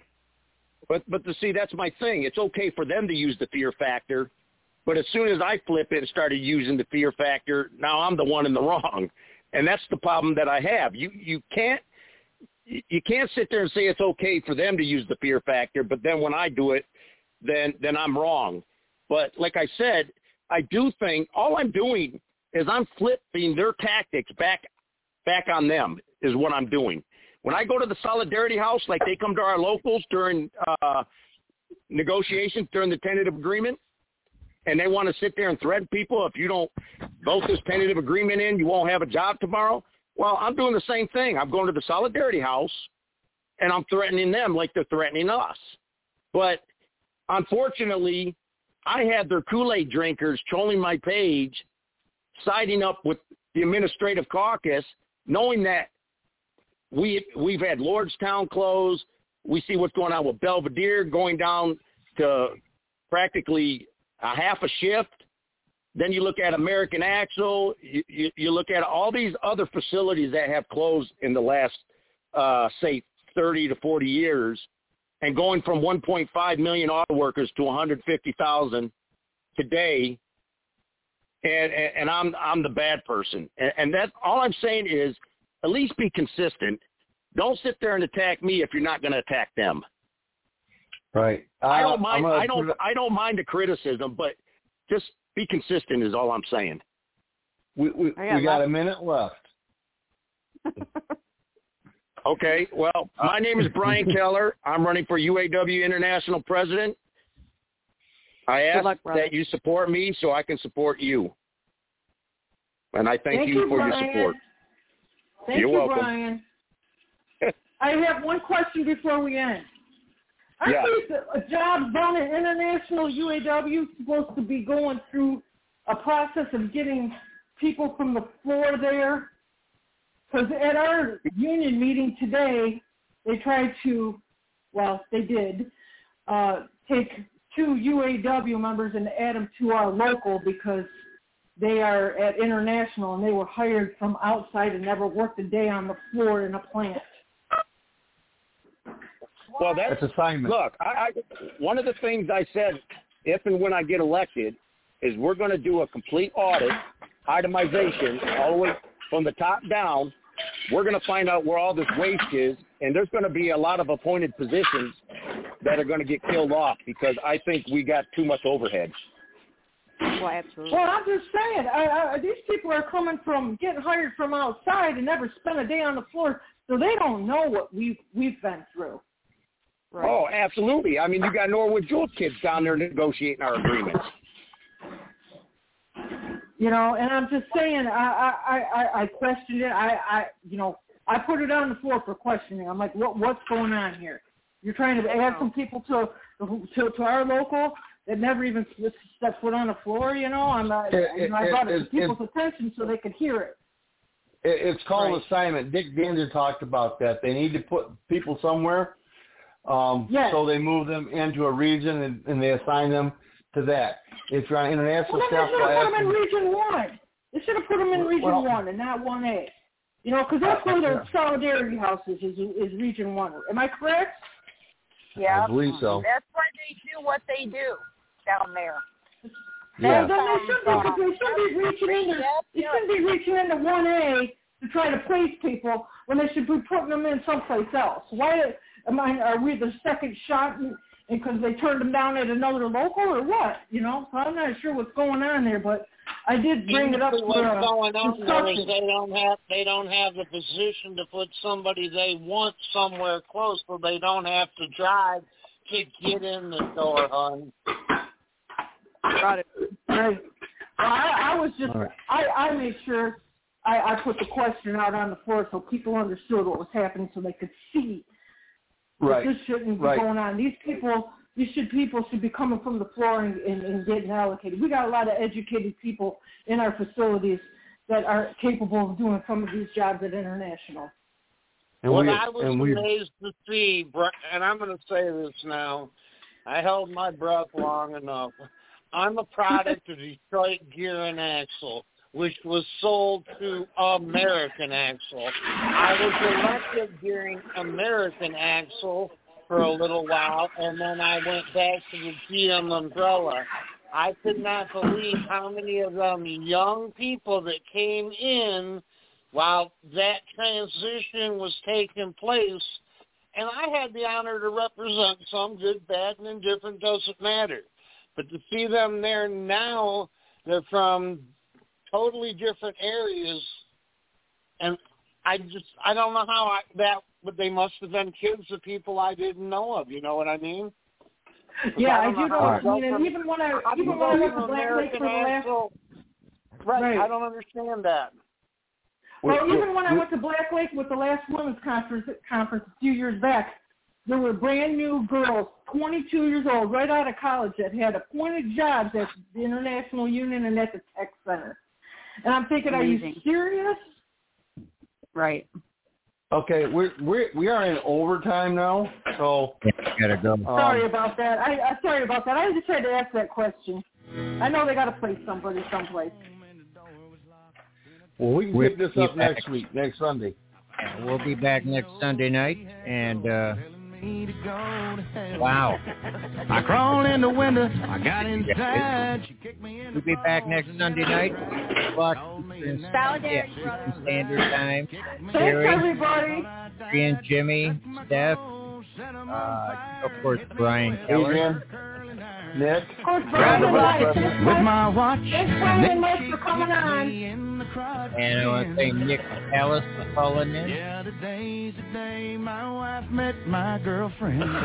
But, but to see, that's my thing. It's okay for them to use the fear factor, but as soon as I flip it and started using the fear factor, now I'm the one in the wrong. And that's the problem that I have. You you can't you can't sit there and say it's okay for them to use the fear factor, but then when I do it, then then I'm wrong. But like I said, I do think all I'm doing is I'm flipping their tactics back back on them is what I'm doing. When I go to the Solidarity House, like they come to our locals during uh, negotiations, during the tentative agreement, and they want to sit there and threaten people, if you don't vote this tentative agreement in, you won't have a job tomorrow. Well, I'm doing the same thing. I'm going to the Solidarity House, and I'm threatening them like they're threatening us. But unfortunately, I had their Kool-Aid drinkers trolling my page, siding up with the administrative caucus, knowing that we, we've had Lordstown close. We see what's going on with Belvedere going down to practically a half a shift. Then you look at American Axle. You, you, you look at all these other facilities that have closed in the last, uh, say, thirty to forty years, and going from one point five million auto workers to one hundred fifty thousand today. And, and, and I'm I'm the bad person. And, and that all I'm saying is at least be consistent. Don't sit there and attack me if you're not going to attack them. Right. Uh, I don't mind. gonna, I don't. I don't mind the criticism, but just be consistent is all I'm saying. We we, got we got left. a minute left. Okay. Well, my name is Brian Keller. I'm running for U A W International President. I ask luck, brother. that you support me so I can support you. And I thank, Thank you, you, for Brian. your support. Thank You're you, welcome. Brian. I have one question before we end. Aren't Yeah. these uh, jobs done at International U A W supposed to be going through a process of getting people from the floor there? Because at our union meeting today, they tried to, well, they did, uh, take two U A W members and add them to our local because they are at International and they were hired from outside and never worked a day on the floor in a plant. Well, that's, That's assignment. Look, I, I, one of the things I said, if and when I get elected, is we're going to do a complete audit, itemization, all the way from the top down. We're going to find out where all this waste is, and there's going to be a lot of appointed positions that are going to get killed off because I think we got too much overhead. Well, absolutely. Well, I'm just saying, I, I, these people are coming from getting hired from outside and never spent a day on the floor, so they don't know what we've we've been through. Right. Oh, absolutely. I mean, you got Norwood Jules kids down there negotiating our agreements. You know, and I'm just saying, I I, I, I questioned it. I, I, you know, I put it on the floor for questioning. I'm like, what what's going on here? You're trying to add some people to to, to our local that never even stepped foot on the floor. You know, I'm not. It, you know, I brought it, it to people's it, attention so they could hear it. it it's called right. assignment. Dick Danger talked about that. They need to put people somewhere. Um, yes. So they move them into a region and, and they assign them to that. If you're on international well, staff, they should have put them in Region One. They should have put them in Region well, One and not One A. You know, because that's where their solidarity houses is, is Region One. Am I correct? Yeah. I believe so. That's why they do what they do down there. Yeah. Then they should be, because they should be reaching into, they shouldn't be reaching into One A to try to place people when they should be putting them in someplace else. Why am I? Are we the second shot? And because they turned them down at another local, or what? You know, so I'm not sure what's going on there, but I did bring it up what's for uh, going on there is discussion. they don't have they don't have the position to put somebody they want somewhere close, so they don't have to drive to get in the door, hon. Got it. Right. Well, I, I was just right. I, I made sure I, I put the question out on the floor so people understood what was happening, so they could see. Right. This shouldn't be right. going on. These people, these should people should be coming from the floor and, and, and getting allocated. We got a lot of educated people in our facilities that are capable of doing some of these jobs at International. And what we, I was and we, amazed to see, and I'm going to say this now, I held my breath long enough. I'm a product of Detroit Gear and Axle, which was sold to American Axle. I was elected during American Axle for a little while, and then I went back to the G M umbrella. I could not believe how many of them young people that came in while that transition was taking place, and I had the honor to represent some, good, bad, and indifferent, doesn't matter. But to see them there now, they're from totally different areas, and I just, I don't know how I, that, but they must have been kids of people I didn't know of, you know what I mean? Yeah, I, I do know what you mean, and even when I, even when I went to Black Lake for the last... Right, right, I don't understand that. Well, even when I went to Black Lake with the last women's conference, conference a few years back, there were brand new girls, twenty-two years old, right out of college, that had appointed jobs at the International Union and at the Tech Center. And I'm thinking, Amazing. Are you serious? Right. okay, we're we we are in overtime now, so Yeah, gotta go. um, Sorry about that. I, I sorry about that. I just had to ask that question. I know they got to place somebody someplace. Well, we can We'll pick this be up back. next week, next Sunday. Yeah, we'll be back next Sunday night, and uh, wow. I crawled in the window, I got inside. She kicked me in. We'll be back next Sunday night, eight o'clock Eastern Solidarity, yeah, Eastern Standard Time. Thanks, Terry, everybody. Ian, Jimmy, Steph, uh, of course, Brian Keller. Adrian, Nick, Of course, Brian and I. Thanks, With my watch. Thanks, Brian and Mike, for coming on. And I want to thank Nick Ellis for calling in. Yeah, today's the day my wife met my girlfriend. good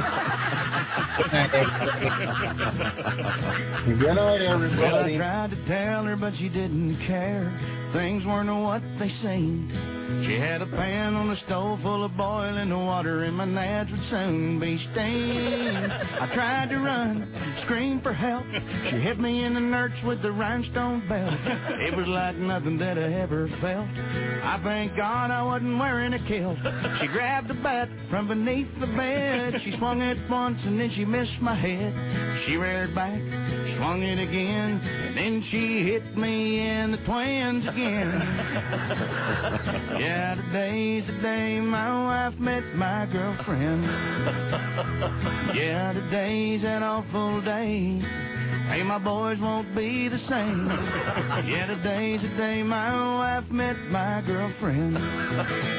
night, everybody. Well, I tried to tell her, but she didn't care. Things weren't what they seemed. She had a pan on the stove full of boiling water, and my nads would soon be steamed. I tried to run, scream for help. She hit me in the nerds with the rhinestone belt. It was like nothing that I ever felt. I thank God I wasn't wearing a kilt. She grabbed the bat from beneath the bed. She swung it once and then she missed my head. She reared back, swung it again, and then she hit me in the twins again. Yeah, today's the day my wife met my girlfriend. Yeah, today's an awful day. Hey, my boys won't be the same. Yeah, today's the day my wife met my girlfriend.